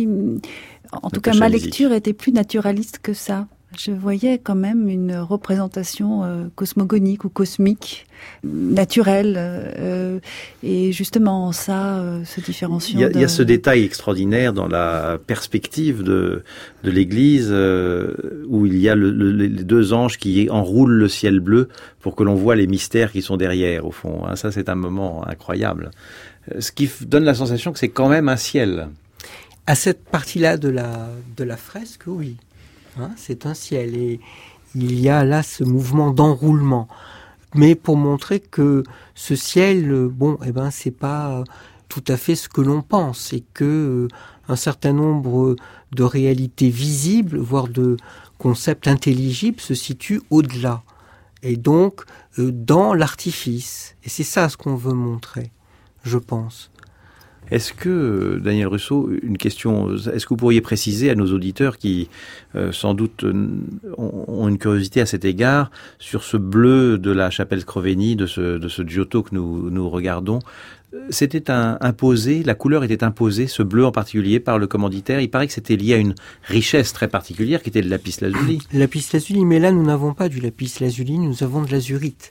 en tout cas, ma lecture était plus naturaliste que ça. Je voyais quand même une représentation euh, cosmogonique ou cosmique, naturelle, euh, et justement ça euh, se différenciant. Il y, a, de... il y a ce détail extraordinaire dans la perspective de, de l'église euh, où il y a le, le, les deux anges qui enroulent le ciel bleu pour que l'on voit les mystères qui sont derrière, au fond. Hein, ça, c'est un moment incroyable. Ce qui donne la sensation que c'est quand même un ciel. À cette partie-là de la, de la fresque, oui. Hein, c'est un ciel et il y a là ce mouvement d'enroulement, mais pour montrer que ce ciel, bon, eh ben c'est pas tout à fait ce que l'on pense et que euh, un certain nombre de réalités visibles, voire de concepts intelligibles, se situent au-delà et donc euh, dans l'artifice. Et c'est ça ce qu'on veut montrer, je pense. Est-ce que, Daniel Russo, une question, est-ce que vous pourriez préciser à nos auditeurs qui, euh, sans doute, euh, ont une curiosité à cet égard, sur ce bleu de la chapelle Scrovegni, de ce, de ce Giotto que nous, nous regardons, c'était un, imposé, la couleur était imposée, ce bleu en particulier, par le commanditaire. Il paraît que c'était lié à une richesse très particulière qui était le lapis lazuli. Lapis lazuli, mais là nous n'avons pas du lapis lazuli, nous avons de l'azurite.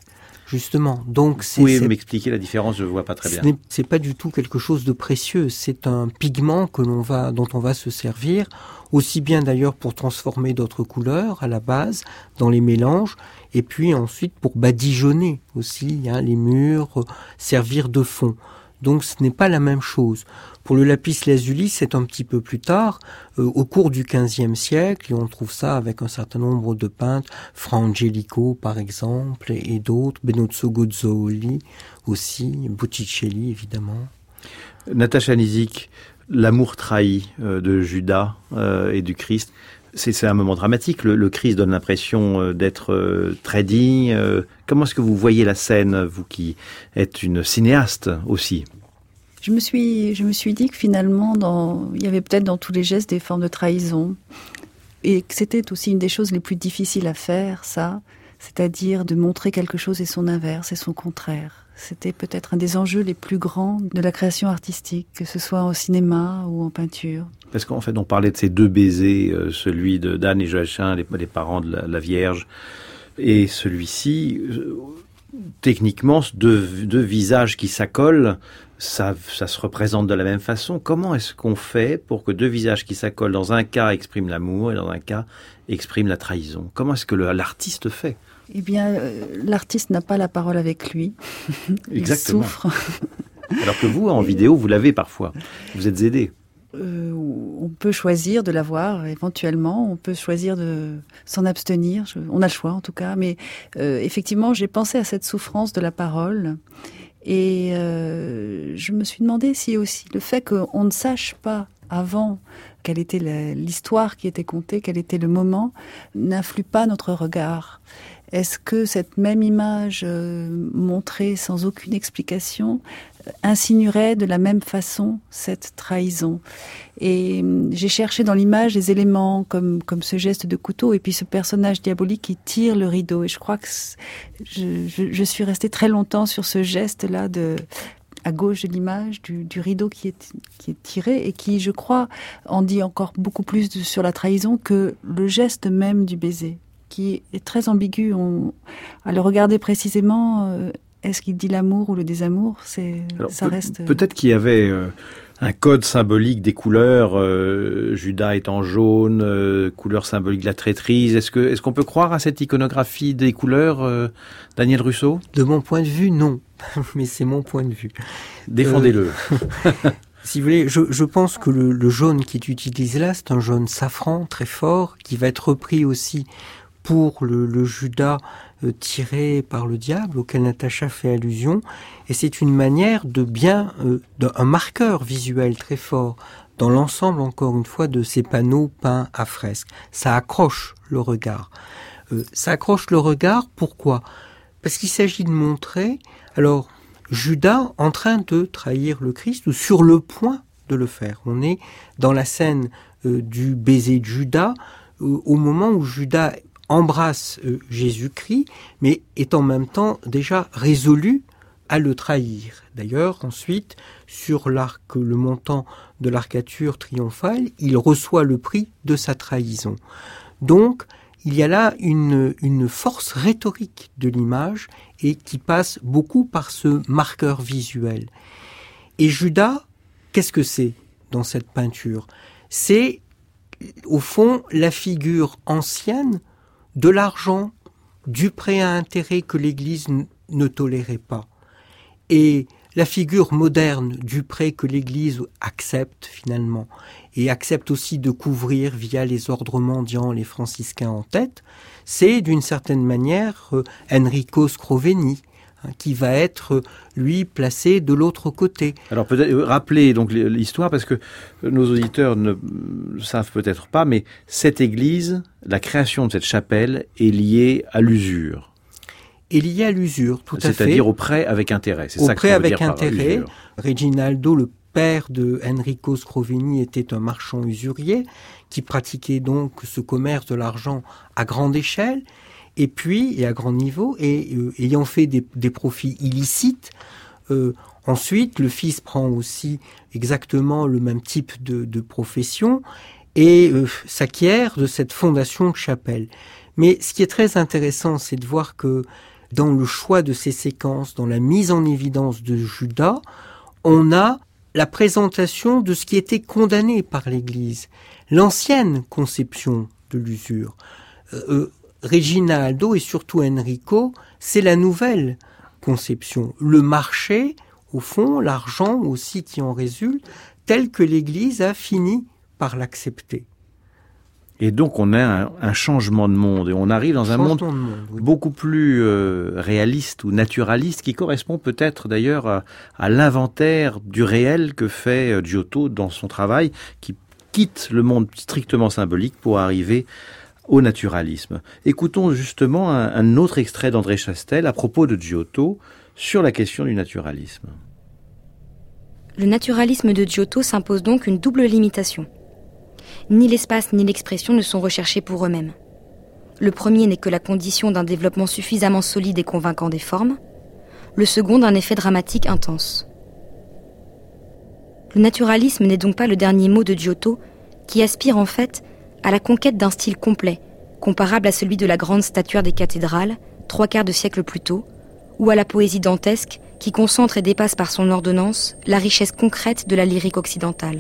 Justement, donc c'est... Vous pouvez c'est, m'expliquer la différence, je ne vois pas très bien. Ce n'est, c'est pas du tout quelque chose de précieux, c'est un pigment que l'on va, dont on va se servir, aussi bien d'ailleurs pour transformer d'autres couleurs à la base, dans les mélanges, et puis ensuite pour badigeonner aussi hein, les murs, euh, servir de fond. Donc ce n'est pas la même chose. Pour le lapis lazuli, c'est un petit peu plus tard, euh, au cours du quinzième siècle, et on trouve ça avec un certain nombre de peintres, Fra Angelico par exemple, et, et d'autres, Benozzo Gozzoli aussi, Botticelli évidemment. Natacha Nizic, l'amour trahi euh, de Judas euh, et du Christ, c'est, c'est un moment dramatique. Le, le Christ donne l'impression euh, d'être euh, très digne. Euh, comment est-ce que vous voyez la scène, vous qui êtes une cinéaste aussi ? Je me suis, je me suis dit que finalement, dans, il y avait peut-être dans tous les gestes des formes de trahison, et que c'était aussi une des choses les plus difficiles à faire, ça, c'est-à-dire de montrer quelque chose et son inverse et son contraire. C'était peut-être un des enjeux les plus grands de la création artistique, que ce soit au cinéma ou en peinture. Parce qu'en fait, on parlait de ces deux baisers, euh, celui de d'Anne et Joachim, les, les parents de la, la Vierge, et celui-ci, euh, techniquement, deux, deux visages qui s'accolent, ça, ça se représente de la même façon. Comment est-ce qu'on fait pour que deux visages qui s'accolent, dans un cas, expriment l'amour, et dans un cas, expriment la trahison ? Comment est-ce que le, l'artiste fait ? Eh bien, euh, l'artiste n'a pas la parole avec lui. Il Exactement. souffre. Alors que vous, en vidéo, vous l'avez parfois. Vous êtes aidé. Euh, on peut choisir de l'avoir, éventuellement. On peut choisir de s'en abstenir. Je, on a le choix, en tout cas. Mais euh, effectivement, j'ai pensé à cette souffrance de la parole. Et euh, je me suis demandé si aussi le fait qu'on ne sache pas avant quelle était la, l'histoire qui était contée, quel était le moment, n'influe pas notre regard. Est-ce que cette même image euh, montrée sans aucune explication euh, insinuerait de la même façon cette trahison ? Et euh, j'ai cherché dans l'image des éléments comme, comme ce geste de couteau et puis ce personnage diabolique qui tire le rideau. Et je crois que je, je, je suis restée très longtemps sur ce geste-là de... à gauche de l'image, du, du rideau qui est, qui est tiré et qui, je crois, en dit encore beaucoup plus de, sur la trahison que le geste même du baiser, qui est très ambigu. On, à le regarder précisément, euh, est-ce qu'il dit l'amour ou le désamour ? C'est, Alors, ça peut, reste... Peut-être qu'il y avait euh, un code symbolique des couleurs, euh, Judas étant jaune, euh, couleur symbolique de la traîtrise. Est-ce, que, est-ce qu'on peut croire à cette iconographie des couleurs, euh, Daniel Russo ? De mon point de vue, non. Mais c'est mon point de vue. Défendez-le. Euh, si vous voulez, je, je pense que le, le jaune qui est utilisé là, c'est un jaune safran très fort, qui va être repris aussi pour le, le Judas euh, tiré par le diable, auquel Natacha fait allusion. Et c'est une manière de bien, euh, d'un marqueur visuel très fort dans l'ensemble, encore une fois, de ces panneaux peints à fresque. Ça accroche le regard. Euh, ça accroche le regard, pourquoi ? Parce qu'il s'agit de montrer, alors, Judas en train de trahir le Christ, ou sur le point de le faire. On est dans la scène euh, du baiser de Judas, euh, au moment où Judas embrasse euh, Jésus-Christ, mais est en même temps déjà résolu à le trahir. D'ailleurs, ensuite, sur l'arc, le montant de l'arcature triomphale, il reçoit le prix de sa trahison. Donc, il y a là une, une force rhétorique de l'image et qui passe beaucoup par ce marqueur visuel. Et Judas, qu'est-ce que c'est dans cette peinture ? C'est, au fond, la figure ancienne de l'argent, du prêt à intérêt que l'Église n- ne tolérait pas. Et la figure moderne du prêt que l'Église accepte finalement, et accepte aussi de couvrir via les ordres mendiants, les franciscains en tête, c'est d'une certaine manière euh, Enrico Scrovegni, hein, qui va être, lui, placé de l'autre côté. Alors peut-être rappeler donc l'histoire, parce que nos auditeurs ne savent peut-être pas, mais cette église, la création de cette chapelle est liée à l'usure. Est liée à l'usure, tout à fait. C'est-à-dire au prêt avec intérêt. C'est au ça que prêt ça veut avec dire intérêt. Par Reginaldo, le père de Enrico Scrovegni, était un marchand usurier qui pratiquait donc ce commerce de l'argent à grande échelle, et puis, et à grand niveau, et euh, ayant fait des, des profits illicites, euh, ensuite, le fils prend aussi exactement le même type de, de profession et euh, s'acquiert de cette fondation de chapelle. Mais ce qui est très intéressant, c'est de voir que dans le choix de ces séquences, dans la mise en évidence de Judas, on a la présentation de ce qui était condamné par l'Église, l'ancienne conception de l'usure. Euh, Regina Aldo et surtout Enrico, c'est la nouvelle conception. Le marché, au fond, l'argent aussi qui en résulte, tel que l'Église a fini par l'accepter. Et donc on a un, un changement de monde et on arrive dans un monde, monde oui. beaucoup plus euh, réaliste ou naturaliste qui correspond peut-être d'ailleurs à, à l'inventaire du réel que fait euh, Giotto dans son travail, qui quitte le monde strictement symbolique pour arriver au naturalisme. Écoutons justement un, un autre extrait d'André Chastel à propos de Giotto sur la question du naturalisme. Le naturalisme de Giotto s'impose donc une double limitation. Ni l'espace ni l'expression ne sont recherchés pour eux-mêmes. Le premier n'est que la condition d'un développement suffisamment solide et convaincant des formes, le second d'un effet dramatique intense. Le naturalisme n'est donc pas le dernier mot de Giotto, qui aspire en fait à la conquête d'un style complet, comparable à celui de la grande statuaire des cathédrales, trois quarts de siècle plus tôt, ou à la poésie dantesque, qui concentre et dépasse par son ordonnance la richesse concrète de la lyrique occidentale.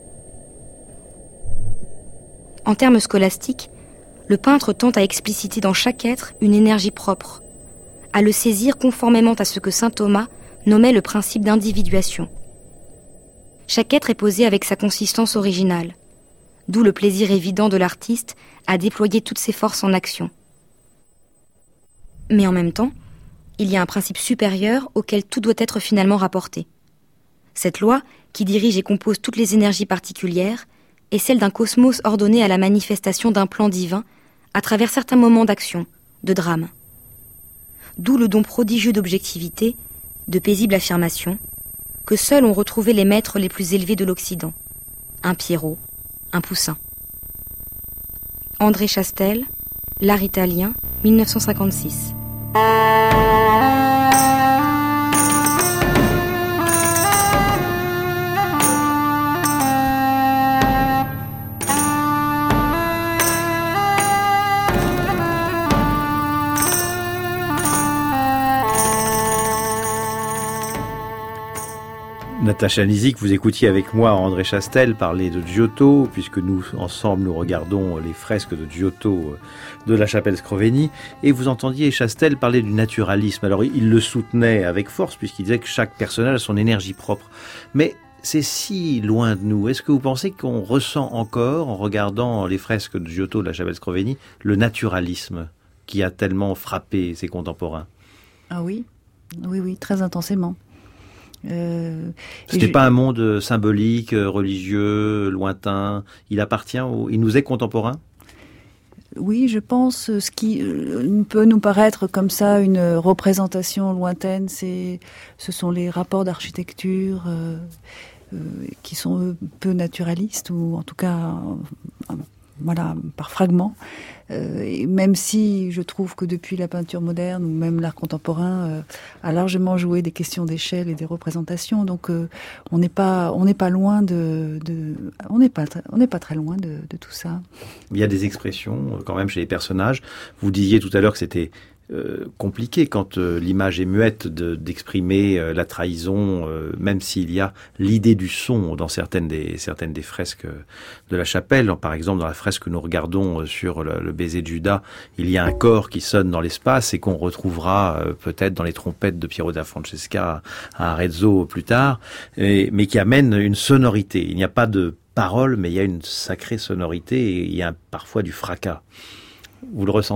En termes scolastiques, le peintre tente à expliciter dans chaque être une énergie propre, à le saisir conformément à ce que saint Thomas nommait le principe d'individuation. Chaque être est posé avec sa consistance originale, d'où le plaisir évident de l'artiste à déployer toutes ses forces en action. Mais en même temps, il y a un principe supérieur auquel tout doit être finalement rapporté. Cette loi, qui dirige et compose toutes les énergies particulières, est celle d'un cosmos ordonné à la manifestation d'un plan divin à travers certains moments d'action, de drame. D'où le don prodigieux d'objectivité, de paisible affirmation, que seuls ont retrouvé les maîtres les plus élevés de l'Occident, un Piero, un Poussin. André Chastel, L'art italien, mille neuf cent cinquante-six. Natacha Nizik, vous écoutiez avec moi André Chastel parler de Giotto, puisque nous, ensemble, nous regardons les fresques de Giotto de la chapelle Scrovegni, et vous entendiez Chastel parler du naturalisme. Alors, il le soutenait avec force, puisqu'il disait que chaque personnage a son énergie propre. Mais c'est si loin de nous. Est-ce que vous pensez qu'on ressent encore, en regardant les fresques de Giotto de la chapelle Scrovegni, le naturalisme qui a tellement frappé ses contemporains? Ah oui, oui, oui, très intensément. Euh, C'était je... pas un monde symbolique, religieux, lointain. Il appartient, au... il nous est contemporain. Oui, je pense ce qui peut nous paraître comme ça une représentation lointaine, c'est, ce sont les rapports d'architecture euh, euh, qui sont peu naturalistes ou en tout cas, euh, voilà, par fragments. Euh, et même si je trouve que depuis la peinture moderne ou même l'art contemporain euh, a largement joué des questions d'échelle et des représentations, donc euh, on n'est pas on n'est pas loin de, de on n'est pas on n'est pas très loin de, de tout ça. Il y a des expressions quand même chez les personnages. Vous disiez tout à l'heure que c'était Euh, compliqué quand euh, l'image est muette de, d'exprimer euh, la trahison, euh, même s'il y a l'idée du son dans certaines des, certaines des fresques de la chapelle. Par exemple, dans la fresque que nous regardons sur le, le baiser de Judas, il y a un corps qui sonne dans l'espace et qu'on retrouvera euh, peut-être dans les trompettes de Piero da Francesca à Arezzo plus tard, et, mais qui amène une sonorité. Il n'y a pas de parole, mais il y a une sacrée sonorité et il y a parfois du fracas. Vous le ressentez ?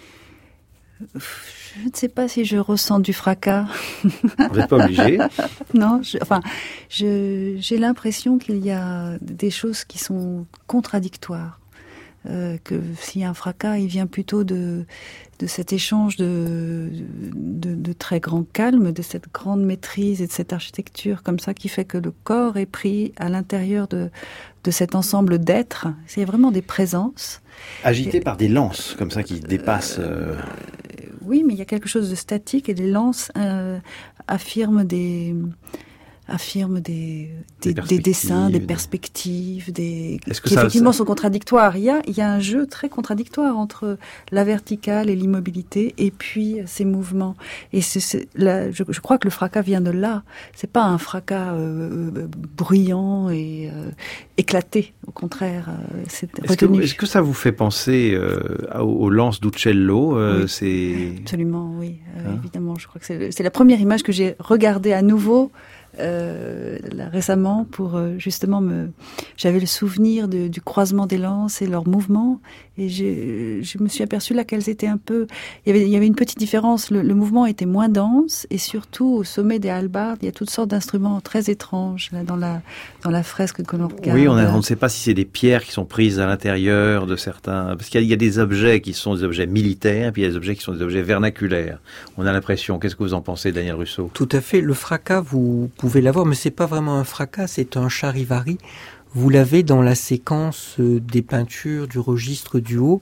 Je ne sais pas si je ressens du fracas. Vous n'êtes pas obligé. Non, je, enfin, je, j'ai l'impression qu'il y a des choses qui sont contradictoires. Euh, que s'il y a un fracas, il vient plutôt de, de cet échange de, de, de très grand calme, de cette grande maîtrise et de cette architecture comme ça qui fait que le corps est pris à l'intérieur de, de cet ensemble d'êtres. C'est vraiment des présences. Agité et, par des lances comme ça qui dépassent... Euh... Euh, oui, mais il y a quelque chose de statique et les lances euh, affirment des... affirme des, des, des, des dessins, des des... perspectives, des Est-ce que qui ça, effectivement ça... sont contradictoires. Il y a, il y a un jeu très contradictoire entre la verticale et l'immobilité, et puis ces mouvements. Et c'est, c'est, là, je, je crois que le fracas vient de là. C'est pas un fracas euh, bruyant et euh, éclaté. Au contraire, euh, c'est est-ce retenu. Que, est-ce que ça vous fait penser euh, aux lances d'Uccello euh, oui, c'est... Absolument, oui. Euh, hein évidemment, je crois que c'est, c'est la première image que j'ai regardée à nouveau euh, là, récemment pour euh, justement me... J'avais le souvenir de, du croisement des lances et leurs mouvements, et j'ai, je me suis aperçue là qu'elles étaient un peu... Il y avait, il y avait une petite différence, le, le mouvement était moins dense, et surtout au sommet des hallebardes, il y a toutes sortes d'instruments très étranges là, dans, la, dans la fresque que l'on regarde. Oui, on, a, on ne sait pas si c'est des pierres qui sont prises à l'intérieur de certains... Parce qu'il y a, il y a des objets qui sont des objets militaires, puis il y a des objets qui sont des objets vernaculaires. On a l'impression. Qu'est-ce que vous en pensez, Daniel Russo? Tout à fait. Le fracas, vous pouvez l'avoir, mais c'est pas vraiment un fracas, c'est un charivari. Vous l'avez dans la séquence des peintures du registre du haut,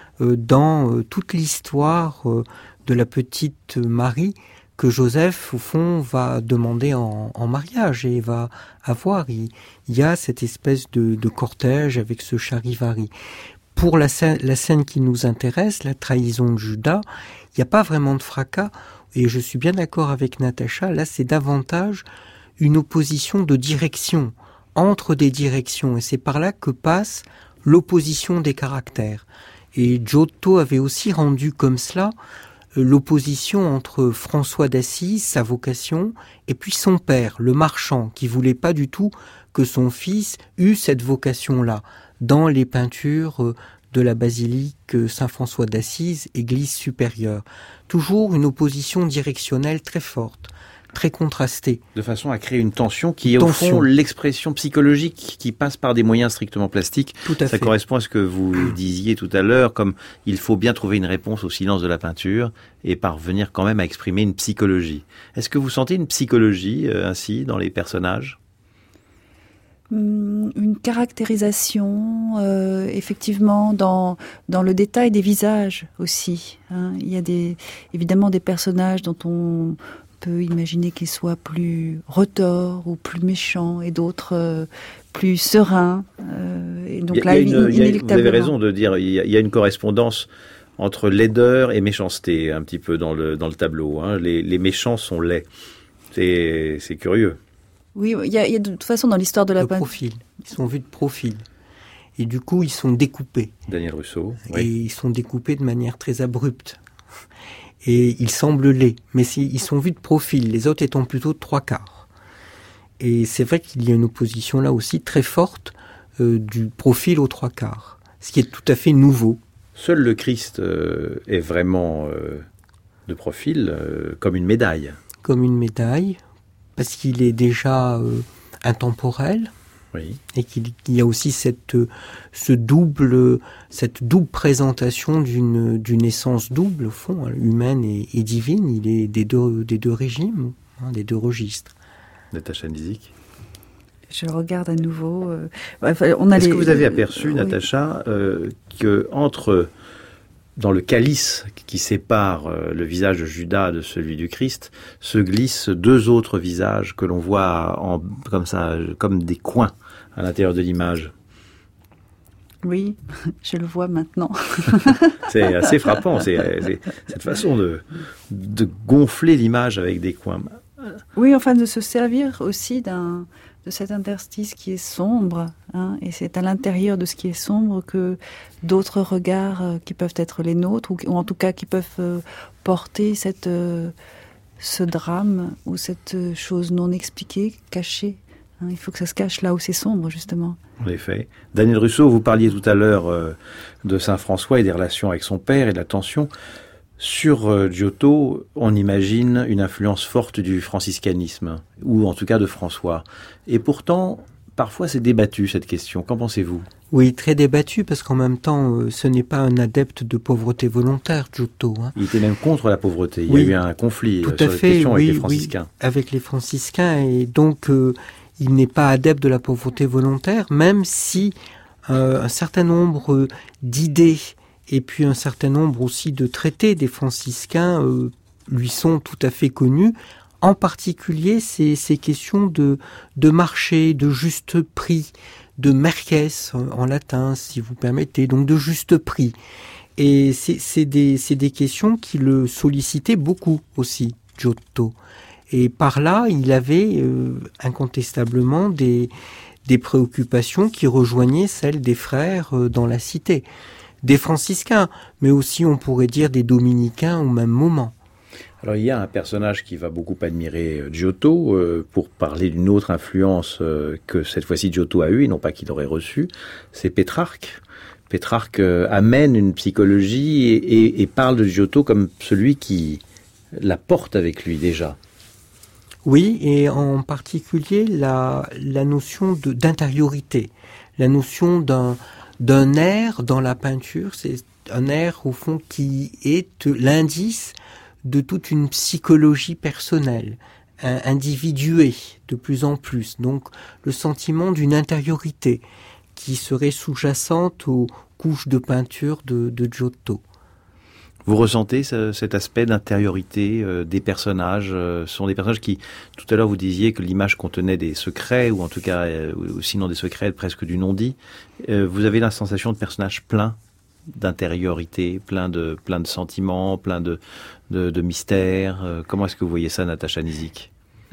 dans toute l'histoire de la petite Marie que Joseph, au fond, va demander en, en mariage et va avoir. Il, il y a cette espèce de, de cortège avec ce charivari. Pour la scène, la scène qui nous intéresse, la trahison de Judas, il n'y a pas vraiment de fracas, et je suis bien d'accord avec Natacha, là c'est davantage une opposition de direction, entre des directions, et c'est par là que passe l'opposition des caractères. Et Giotto avait aussi rendu comme cela l'opposition entre François d'Assise, sa vocation, et puis son père, le marchand, qui voulait pas du tout que son fils eût cette vocation-là, dans les peintures de la basilique Saint-François d'Assise, église supérieure. Toujours une opposition directionnelle très forte, très contrastée. De façon à créer une tension qui est tension. au fond l'expression psychologique qui passe par des moyens strictement plastiques. Tout à Ça fait. correspond à ce que vous disiez tout à l'heure, comme il faut bien trouver une réponse au silence de la peinture et parvenir quand même à exprimer une psychologie. Est-ce que vous sentez une psychologie euh, ainsi dans les personnages ? Une caractérisation, euh, effectivement, dans dans le détail des visages aussi. Hein. Il y a des évidemment des personnages dont on peut imaginer qu'ils soient plus retors ou plus méchants, et d'autres euh, plus sereins. Euh, et donc il y a, là, il y a une, inéluctablement. Vous avez raison de dire, il y a, il y a une correspondance entre laideur et méchanceté un petit peu dans le dans le tableau. Hein. Les, les méchants sont laids. C'est c'est curieux. Oui, il y, a, il y a de toute façon dans l'histoire de la de peinture. profil. Ils sont vus de profil. Et du coup, ils sont découpés. Daniel Russo. Et Oui. ils sont découpés de manière très abrupte. Et ils semblent laids. Mais ils sont vus de profil, les autres étant plutôt de trois quarts. Et c'est vrai qu'il y a une opposition là aussi très forte euh, du profil aux trois quarts. Ce qui est tout à fait nouveau. Seul le Christ euh, est vraiment euh, de profil, euh, comme une médaille. Comme une médaille, parce qu'il est déjà euh, intemporel, Oui. et qu'il y a aussi cette, ce double, cette double présentation d'une, d'une essence double, au fond, hein, humaine et, et divine. Il est des deux, des deux régimes, hein, des deux registres. Natacha Nizik. Je le regarde à nouveau. Euh, enfin, on a Est-ce les, que vous avez aperçu, oui. Natacha, euh, que entre dans le calice qui sépare euh, le visage de Judas de celui du Christ, se glissent deux autres visages que l'on voit en, comme ça, comme des coins à l'intérieur de l'image. Oui, je le vois maintenant. C'est assez frappant, c'est, c'est cette façon de, de gonfler l'image avec des coins. Oui, enfin de se servir aussi d'un de cet interstice qui est sombre, hein, et c'est à l'intérieur de ce qui est sombre que d'autres regards euh, qui peuvent être les nôtres, ou, ou en tout cas qui peuvent euh, porter cette, euh, ce drame ou cette chose non expliquée, cachée. Hein, il faut que ça se cache là où c'est sombre, justement. En effet. Daniel Russo, vous parliez tout à l'heure euh, de Saint François et des relations avec son père et de la tension. Sur euh, Giotto, on imagine une influence forte du franciscanisme, ou en tout cas de François. Et pourtant, parfois c'est débattu cette question. Qu'en pensez-vous ? Oui, très débattu, parce qu'en même temps, euh, ce n'est pas un adepte de pauvreté volontaire, Giotto. Hein. Il était même contre la pauvreté. Il Oui, y a eu un conflit tout euh, à sur fait, les questions oui, avec les franciscains. oui, avec les franciscains, et donc euh, il n'est pas adepte de la pauvreté volontaire, même si euh, un certain nombre d'idées et puis un certain nombre aussi de traités des franciscains euh, lui sont tout à fait connus. En particulier, ces, ces questions de, de marché, de juste prix, de merces en latin, si vous permettez, donc de juste prix. Et c'est, c'est, des, c'est des questions qui le sollicitaient beaucoup aussi, Giotto. Et par là, il avait euh, incontestablement des, des préoccupations qui rejoignaient celles des frères euh, dans la cité, des franciscains, mais aussi, on pourrait dire, des dominicains au même moment. Alors il y a un personnage qui va beaucoup admirer Giotto euh, pour parler d'une autre influence euh, que cette fois-ci Giotto a eue, et non pas qu'il aurait reçue, c'est Pétrarque. Pétrarque euh, amène une psychologie et, et, et parle de Giotto comme celui qui la porte avec lui déjà. Oui, et en particulier la, la notion de, d'intériorité, la notion d'un, d'un air dans la peinture, c'est un air au fond qui est l'indice de toute une psychologie personnelle, individuée de plus en plus. Donc le sentiment d'une intériorité qui serait sous-jacente aux couches de peinture de, de Giotto. Vous ressentez ce, cet aspect d'intériorité euh, des personnages euh, Ce sont des personnages qui, tout à l'heure vous disiez que l'image contenait des secrets, ou en tout cas, euh, ou sinon des secrets presque du non-dit. Euh, vous avez la sensation de personnages pleins d'intériorité, plein de, plein de sentiments, plein de, de, de mystères. Euh, comment est-ce que vous voyez ça, Natacha Nizic ?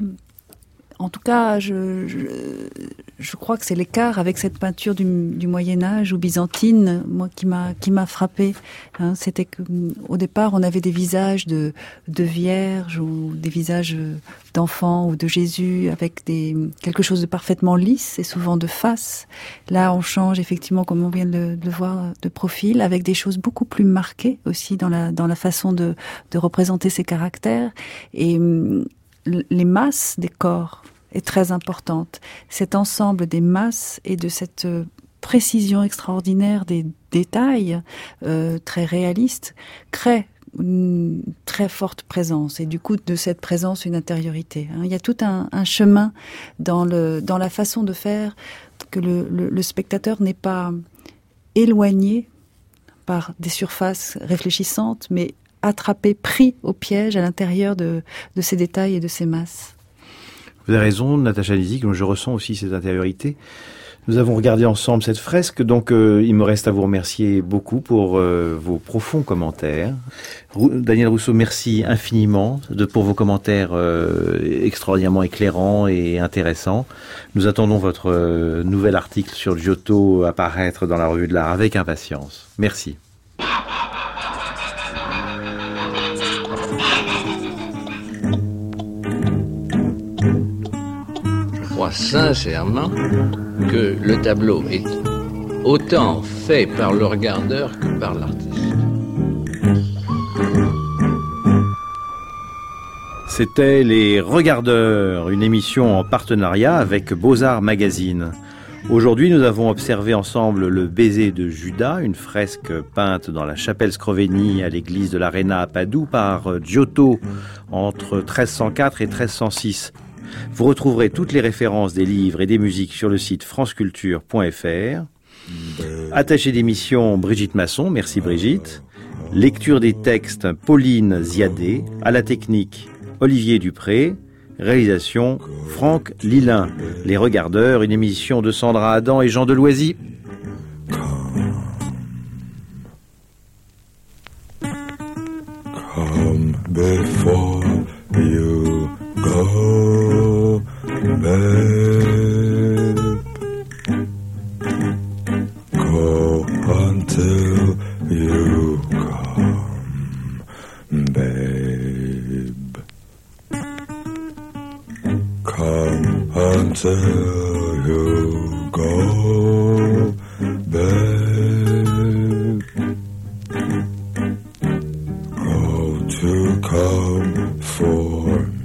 En tout cas, je, je, je crois que c'est l'écart avec cette peinture du, du Moyen-Âge ou byzantine, moi, qui m'a, qui m'a frappée. Hein, c'était que, au départ, on avait des visages de, de vierges ou des visages d'enfants ou de Jésus avec des, quelque chose de parfaitement lisse et souvent de face. Là, on change effectivement, comme on vient de le, de le voir, de profil, avec des choses beaucoup plus marquées aussi dans la, dans la façon de, de représenter ces caractères. Et les masses des corps est très importante. Cet ensemble des masses et de cette précision extraordinaire des détails euh, très réalistes crée une très forte présence et du coup de cette présence une intériorité. Il y a tout un, un chemin dans, le, dans la façon de faire que le, le, le spectateur n'est pas éloigné par des surfaces réfléchissantes, mais attrapé, pris au piège à l'intérieur de, de ces détails et de ces masses. Vous avez raison, Natacha Nizic, je ressens aussi cette intériorité. Nous avons regardé ensemble cette fresque, donc euh, il me reste à vous remercier beaucoup pour euh, vos profonds commentaires. Rou- Daniel Rousseau, merci infiniment de, pour vos commentaires euh, extraordinairement éclairants et intéressants. Nous attendons votre euh, nouvel article sur Giotto apparaître dans la Revue de l'Art avec impatience. Merci. Je crois sincèrement que le tableau est autant fait par le regardeur que par l'artiste. C'était Les Regardeurs, une émission en partenariat avec Beaux-Arts Magazine. Aujourd'hui, nous avons observé ensemble le baiser de Judas, une fresque peinte dans la chapelle Scrovegni à l'église de l'Arena à Padoue par Giotto entre treize cent quatre et treize cent six. Vous retrouverez toutes les références des livres et des musiques sur le site franceculture point f r. Attachée d'émission Brigitte Masson, merci Brigitte. Lecture des textes Pauline Ziadé, à la technique Olivier Dupré, réalisation Franck Lilin. Les Regardeurs, une émission de Sandra Adam et Jean Deloisy. Come before you go, babe. Go until you come, babe. Come until you go, babe. Go to come for